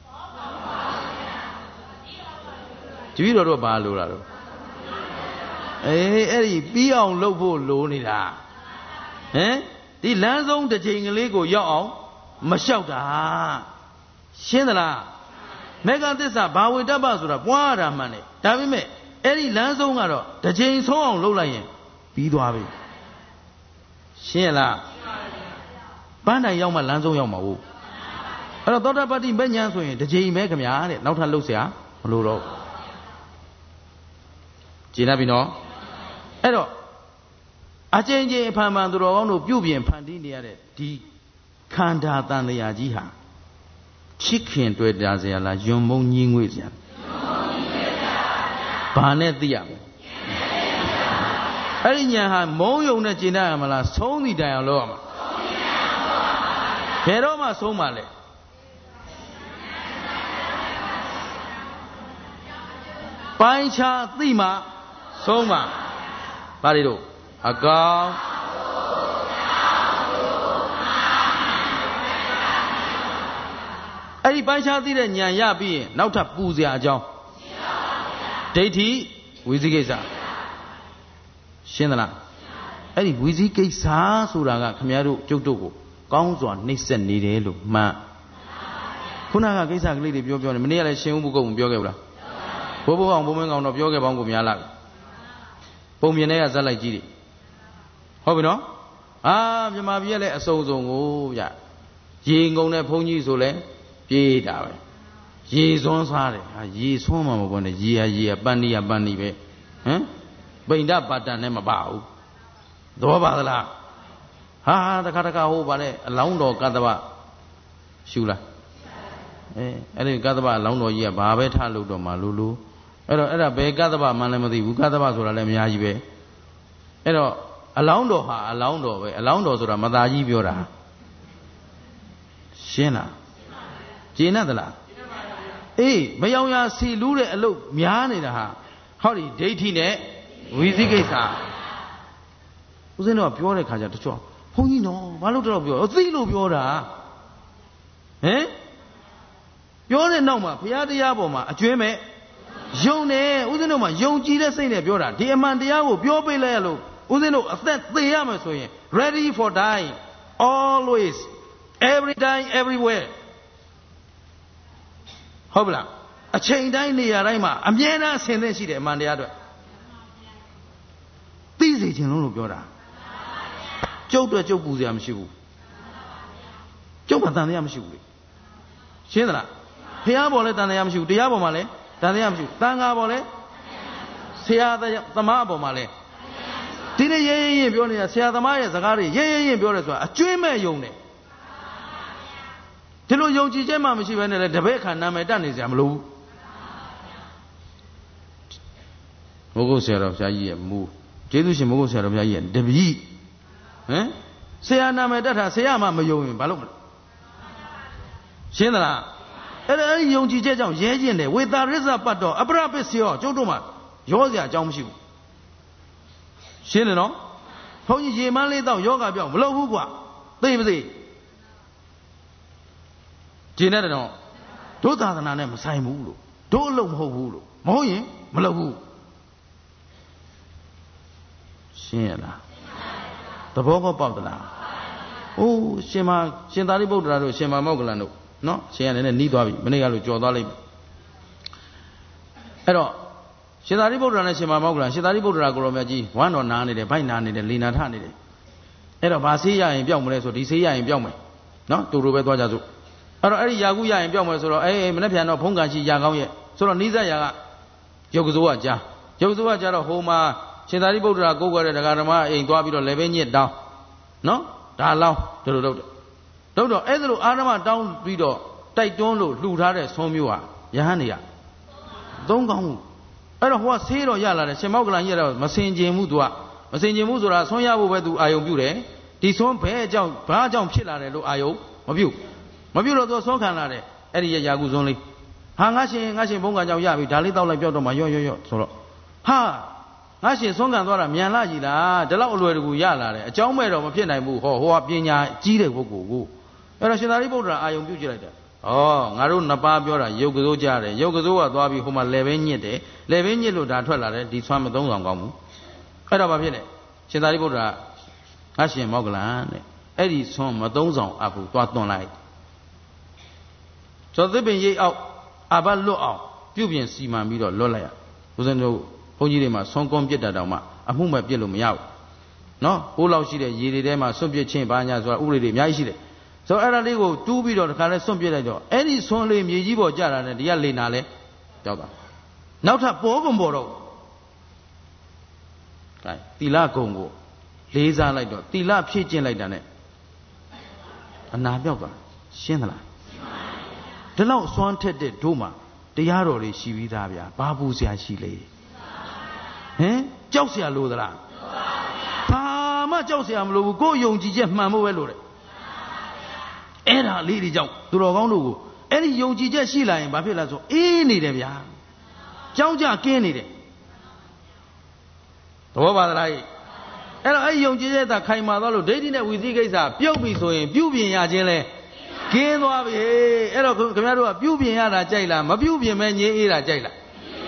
တပည့်တော်တို့ဘာလိုတာတော့အေးအဲ့ဒီပြီးအောင်လုပ်ဖို့လိုနေတာဟမ်ဒီလမ်းဆုံးတစ်ချိန်ကလေးကိုရောက်အောင်မလျှောက်တာရှင်းသလားမေဃသစ္စာဘာဝေတ္တပဆိုတာပွားရတာမှန်တယ်ဒါပေမဲ့အဲ့ဒီလမ်းဆုံးကတော့တစ်ချိန်ဆုံးအောင်လုပ်လိုက်ရင်ပြီးသွားပြီရှင်းလားပန်းတိုင်ရောက်မှလမ်းဆုံးရောက်မှာဟုတ်အဲ့တော့သောတာပတ္တိမဉ္ဇဉ်ဆိုရင်တစ်ချိန်ပဲခင်ဗျာတဲ့နောက်ထပ်လှုပ်เสียမလို့တော့ကျေနပ်ပြီနော်အဲ့တော့အချင်းချင်းအဖန်ဖန်သူတော်ကောင်းတို့ပြုပြင်ဖန်တီးနေရတဲ့ဒီခန္ဓာတန်လျာကြီးဟာချစ်ခင်တွေ့တာเสียလားယွန်မုံညင်းငွေ့เสียဘာနဲ့သိရမလဲအဲ့ဒီညာဟာမုံယုံနဲ့ကျင်တတ်ရမလားဆုံးသည့်တိုင်အောင်လုပ်ရမှာဘယ်တော့မှဆုံးပါလဲပိုင်းခြားသိမှဆုံးပါဘာတွေတို့အကောင်အဲ့ဒီပိုင်းခြားသိတဲ့ဉာဏ်ရပြီးရင်နောက်ထပ်ပူစရာအကြောင်းဒိဋ္ဌိဝိသိကိစ္စရှင်းသလားအဲ့ဒီဝိသိကိစ္စဆိုတာကခမည်းတော်ကျုပ်တို့ကိုကောင်းစွာနှိမ့်ဆက်နေတယ်လို့မှန်ခုနကကိစ္စကလေးတွေပြောပြောနေမနေ့ကလည်းရှင်ဥပုဂ္ဂုံပြောခဲ့ဘူးလားဘိုးဘိုးအောင်ဘုံမင်းကောင်တော့ပြောခဲ့ပေါင်းကိုများလာပြီပုံမြင်တဲ့ကဇက်လိုက်ကြီးတွေဟုတ်ပြီနော်အာမြမပြည်ကလည်းအစုံစုံကိုဗျရေငုံတဲ့ဘုန်းကြီးဆိုလဲပြေးတာပဲရေစွန်းစားတယ်ဟာရေစွန်းမှမပေါ်နဲ့ရေဟာရေဟာပန်းနီဟာပန်းနီပဲဟမ်ပိန္ဒပါတန်နဲ့မပါဘူးသဘောပါသလားဟာတခါတခါဟိုပါလေအလောင်းတော်ကတ္တဗရှူလားအဲအဲ့ဒီကတ္တဗအလောင်းတော်ကြီးကဘာပဲထလို့တော့မှလူလူအဲ့တော့အဲ့ဒါဘယ်ကတ္တဗမှန်းလည်းမသိဘူးကတ္တဗဆိုတာလည်းအများကြီးပဲအဲ့တော့အလောင်းတော်ဟာအလောင်းတော်ပဲအလောင်းတော်ဆိုတာမသားကြီးပြောတာရှင်းလားကျင်းတ်သလားအေးမယောင်ရစီလူးတဲ့အလုပ်များနေတာဟာဟောဒီဒိဋ္ဌိနဲ့ဝိသိကိစ္စဦးဇင်းတို့ကပြောတဲ့ခါကျတချို့ဘုန်းကြီးနော်ဘာလို့တော့ပြောသိလို့ပြောတာဟမ်ပြောတဲ့နောက်မှာဘုရားတရားပေါ်မှာအကျွမ်းမဲ့ယုံတယ်ဦးဇင်းတို့မှာယုံကြည်တဲ့စိတ်နဲ့ပြောတာဒီအမှန်တရားကိုပြောပေးလိုက်ရလို့ဦးဇင်းတို့အသက်သေရမယ်ဆိုရင် ready for dying always every time everywhere ဟုတ်ပလားအချိန်တိုင်းနေရာတိုင်းမှာအမြဲတမ်းအစဉ်သင့်ရှိတယ်အမှန်တရားအတွက်သိစေခြင်းလုံးလို့ပြောတာကျုပ်အတွက်ကျုပ်ပူစရာမရှိဘူးကျုပ်ကတန်တရားမရှိဘူးလေရှင်းသလားဖះပေါ်လဲတန်တရားမရှိဘူးတရားပေါ်မှာလဲတန်တရားမရှိဘူးတန်ခါပေါ်လဲဆရာသမားပေါ်မှာလဲဒီနေ့ရဲရဲရင်ပြောနေတာဆရာသမားရဲ့စကားတွေရဲရဲရင်ပြောတယ်ဆိုတာအကျွမ်းမဲ့ယုံတယ်ဒီလိုယုံကြည်ချက်မှမရှိဘဲနဲ့လည်းတပည့်ခါနာမည်တက်နေစရာမလိုဘူးမိုးကုတ်ဆရာတော်ဘုရားကြီးရဲ့မူကျေးဇူးရှင်မိုးကုတ်ဆရာတော်ဘုရားကြီးရဲ့တပည့်ဟမ်ဆရာနာမည်တက်တာဆရာမှမယုံရင်ဘာလို့မလဲရှင်းသလားအဲ့ဒါအဲ့ဒီယုံကြည်ချက်ကြောင့်ရဲကျင်တယ်ဝေတာရစ္ဆပတ်တော်အပရပစ္စယောကျုပ်တို့မှရောစရာအကြောင်းမရှိဘူးရှင်းတယ်နော်ဘုန်းကြီးရေမန်းလေးတော့ယောဂပြောင်းမလုပ်ဘူးကွာသိမသိကျင်တဲ့တော့တို့သာသနာနဲ့မဆိုင်ဘူးလို့တို့အလုပ်မဟုတ်ဘူးလို့မဟုတ်ရင်မလုပ်ဘူးရှင်းရလားသဘောကောပေါက်သလားအိုးရှင်မရှင်သာရိပုတ္တရာတို့ရှင်မမောက္ကလန်တို့နော်ရှင်ကလည်းနီးသွားပြီမနေ့ကလို့ကြော်သွားလိုက်ပြီအဲ့တော့ရှင်သာရိပုတ္တရာနဲ့ရှင်မမောက္ကလန်ရှင်သာရိပုတ္တရာကိုရောမြတ်ကြီးဝမ်းတော်နာနေတယ်ဗိုက်နာနေတယ်လေနာထနေတယ်အဲ့တော့ဘာဆေးရရင်ပြောက်မလဲဆိုဒီဆေးရရင်ပြောက်မယ်နော်တူတူပဲသွားကြစို့အဲ့တော့အဲ့ဒီယာကုရရင်ပြောက်မယ်ဆိုတော့အေးမနေ့ပြန်တော့ဖုံးကန်ရှိယာကောင်းရဲ့ဆိုတော့နိစ္စယာကရုပ်ကစိုးကကြားရုပ်ကစိုးကကြားတော့ဟိုမှာရှင်သာရိပုတ္တရာကိုးကွယ်တဲ့ဒကာဓမ္မအိမ်သွားပြီးတော့လည်းပဲညစ်တောင်းနော်ဒါလောင်းတို့တို့တို့တို့တော့အဲ့ဒါလိုအာရမတောင်းပြီးတော့တိုက်တွန်းလို့လှူထားတဲ့ဆွမ်းမျိုးဟာယဟန်နေရသုံးကောင်းမှုအဲ့တော့ဟိုကဆေးတော့ရလာတယ်ရှင်မောက္ကလန်ကြီးကတော့မစင်ကျင်ဘူးသူကမစင်ကျင်ဘူးဆိုတာဆွမ်းရဖို့ပဲသူအာယုံပြုတယ်ဒီဆွမ်းဘဲအကြောင်းဘာအကြောင်းဖြစ်လာတယ်လို့အာယုံမပြုမပြုတော့သူဆွမ်းခံလာတယ်အဲ့ဒီရာကုဆွမ်းလေးဟာငါရှင်ငါရှင်ဘုံကကြောင့်ရပြီဒါလေးတောက်လိုက်ပြောက်တော့မှရော့ရော့ရော့ဆိုတော့ဟာငါရှင်ဆွမ်းခံသွားတာမြန်လာကြီးလားဒီလောက်အလွယ်တကူရလာတယ်အကြောင်းမဲ့တော့မဖြစ်နိုင်ဘူးဟောဟိုကပညာကြီးတဲ့ပုဂ္ဂိုလ်ကိုအဲ့တော့ရှင်သာရိပုတ္တရာအာယုံပြုတ်ကြည့်လိုက်တယ်ဩငါတို့နှစ်ပါးပြောတာရုပ်ကစိုးကြတယ်ရုပ်ကစိုးကသွားပြီးဟိုမှာလေဘဲညစ်တယ်လေဘဲညစ်လို့ဒါထွက်လာတယ်ဒီဆွမ်းမသုံးဆောင်ကောင်းဘူးအဲ့တော့ဘာဖြစ်လဲရှင်သာရိပုတ္တရာငါရှင်မောက္ကလန်တဲ့အဲ့ဒီဆွမ်းမသုံးဆောင်အပ်ဘူးသွားသွန်လိုက်ဇောသစ်ပင်ရိပ်အောက်အဘလွတ်အောင်ပြုပြင်စီမံပြီးတော့လွတ်လိုက်ရဦးဇင်းတို့ဘုန်းကြီးတွေမှာဆွမ်းကွန်းပြစ်တာတောင်မှအမှုမဲ့ပြစ်လို့မရဘူးနော်ဟိုးလောက်ရှိတဲ့ရေတွေထဲမှာစွန့်ပစ်ခြင်းဘာညာဆိုတာဥပဒေတွေအများကြီးရှိတယ်ဆိုတော့အဲ့ဒါလေးကိုတူးပြီးတော့တခါလဲစွန့်ပစ်လိုက်တော့အဲ့ဒီဆွမ်းလေးမြေကြီးပေါ်ကျတာနဲ့ဒီကလေနာလဲကြောက်တာနောက်ထပ်ပေါ်ကုန်ပေါ်တော့ကဲတီလာကုံကိုလေးစားလိုက်တော့တီလာဖြည့်ကျင့်လိုက်တာနဲ့အနာပြောက်သွားရှင်းသလားဒီလောက်စွမ်းထက်တဲ့တို့မှာတရားတော်တွေရှိပြီးသားဗျာဘာပူစရာရှိလေဟင်ကြောက်စရာလိုသလားဘာမှကြောက်စရာမလိုဘူးကိုယ်ယုံကြည်ချက်မှန်ဖို့ပဲလိုတယ်အဲ့ဒါလေးတွေကြောင့်သူတော်ကောင်းတို့ကိုအဲ့ဒီယုံကြည်ချက်ရှိလာရင်ဘာဖြစ်လဲဆိုအေးနေတယ်ဗျာကြောက်ကြကင်းနေတယ်သဘောပါသလားအဲ့တော့အဲ့ဒီယုံကြည်ချက်သာခိုင်မာသွားလို့ဒိဋ္ဌိနဲ့ဝိသိကိစ္စပြုတ်ပြီဆိုရင်ပြုပြင်ရခြင်းလဲကင်းသွားပြီအဲ့တော့ခင်ဗျားတို့ကပြုပြင်ရတာကြိုက်လားမပြုပြင်မဲငြင်းအေးတာကြိုက်လား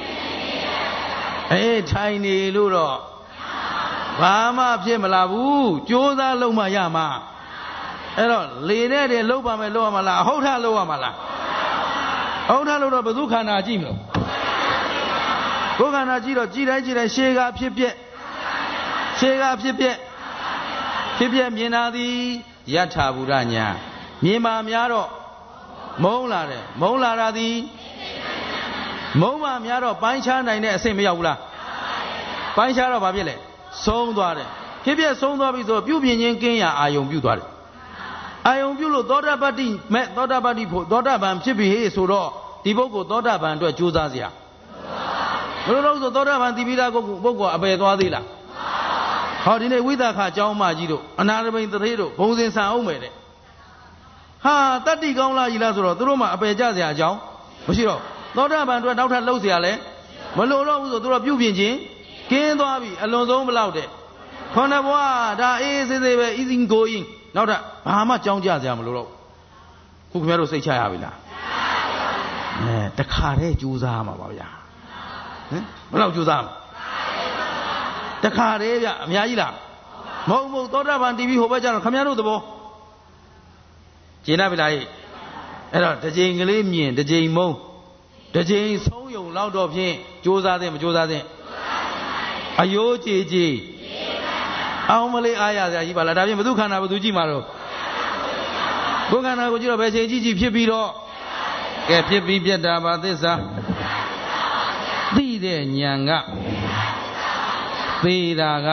အေးထိုင်နေလို့တော့ဘာမှဖြစ်မလာဘူးကြိုးစားလုံးမရမှာအဲ့တော့လေနဲ့တည်းလှုပ်ပါမယ်လှုပ်ရမှာလားအဟုတ်ထလှုပ်ရမှာလားအဟုတ်ထလှုပ်တော့ဘယ်သူခန္ဓာကြည့်မလို့ကိုယ်ခန္ဓာကြည့်တော့ကြည်တိုင်းကြည်တိုင်းရှေးကဖြစ်ပြက်ရှေးကဖြစ်ပြက်ဖြစ်ပြက်မြင်တာသည်ယထာဘုရညာမြင်ပါများတော့မုန်းလာတယ်မုန်းလာတာသည်မုန်းပါများတော့ပိုင်းခြားနိုင်တဲ့အဆင့်မရောက်ဘူးလားပိုင်းခြားတော့ဘာဖြစ်လဲဆုံးသွားတယ်ဖြစ်ဖြစ်ဆုံးသွားပြီဆိုပြုပြင်ခြင်းကင်းရာအာယုံပြုသွားတယ်အာယုံပြုလို့သောတာပတ္တိမဲ့သောတာပတ္တိဖို့သောတာပန်ဖြစ်ပြီဟေ့ဆိုတော့ဒီပုဂ္ဂိုလ်သောတာပန်အတွက်ကြိုးစားစရာဘယ်လိုလုပ်ဆိုသောတာပန်တည်ပြီးသားပုဂ္ဂိုလ်ပုဂ္ဂိုလ်အပယ်သွားသေးလားဟဟောဒီနေ့ဝိသခအကြောင်းမကြီးတို့အနာရမိန်တထေးတို့ဘုံစင်ဆန်အောင်မယ်တဲ့ဟာတတ္တိကောင်းလားကြီးလားဆိုတော့သူတို့မှအပယ်ကြစရာအကြောင်းမရှိတော့သောတာပန်တို့နောက်ထပ်လှုပ်เสียရလဲမလိုတော့ဘူးဆိုသူတို့ပြုပြင်ခြင်းကင်းသွားပြီအလွန်ဆုံးဘလောက်တဲ့ခေါင်းဘွားဒါအေးစေးစေးပဲ easy going နောက်တော့ဘာမှကြောင်းကြစရာမလိုတော့ခုခင်ဗျားတို့စိတ်ချရပြီလားအဲတခါတည်းကြိုးစားမှာပါဗျာဟင်ဘယ်လောက်ကြိုးစားတခါတည်းဗျအများကြီးလားမဟုတ်မဟုတ်သောတာပန် တီဗီ ဟိုဘက်ကျတော့ခင်ဗျားတို့သဘောကျင်းနာပြီလားအဲ့တော့တစ်ချိန်ကလေးမြင်တစ်ချိန်မုံတစ်ချိန်ဆုံးယုံလောက်တော့ဖြင့်ကြိုးစားတဲ့မကြိုးစားတဲ့အယိုးကြည်ကြည်အောင်မလေးအားရစရာကြီးပါလားဒါဖြင့်ဘသူခန္ဓာဘသူကြည့်မှာတော့ဘုခန္ဓာကိုကြည့်တော့ဘယ်ချိန်ကြည့်ကြည့်ဖြစ်ပြီးတော့ကဲဖြစ်ပြီးပြတ်တာပါသစ္စာသိတဲ့ဉာဏ်ကသေတာက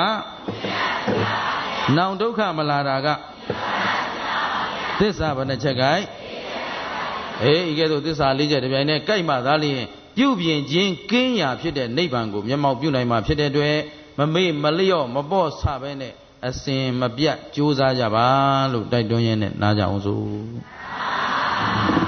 နောင်ဒုက္ခမလာတာကသစ္စာဘယ်နှချက်ကြိုက်အေးဤကဲ့သို့သစ္စာလေးချက်တစ်ပြိုင်နက်ကြိုက်မှသာလျှင်ပြုပြင်ခြင်းကင်းရာဖြစ်တဲ့နိဗ္ဗာန်ကိုမျက်မှောက်ပြုနိုင်မှာဖြစ်တဲ့အတွက်မမေ့မလျော့မပေါ့ဆပဲနဲ့အစဉ်မပြတ်ကြိုးစားကြပါလို့တိုက်တွန်းရင်းနဲ့နားကြအောင်စို့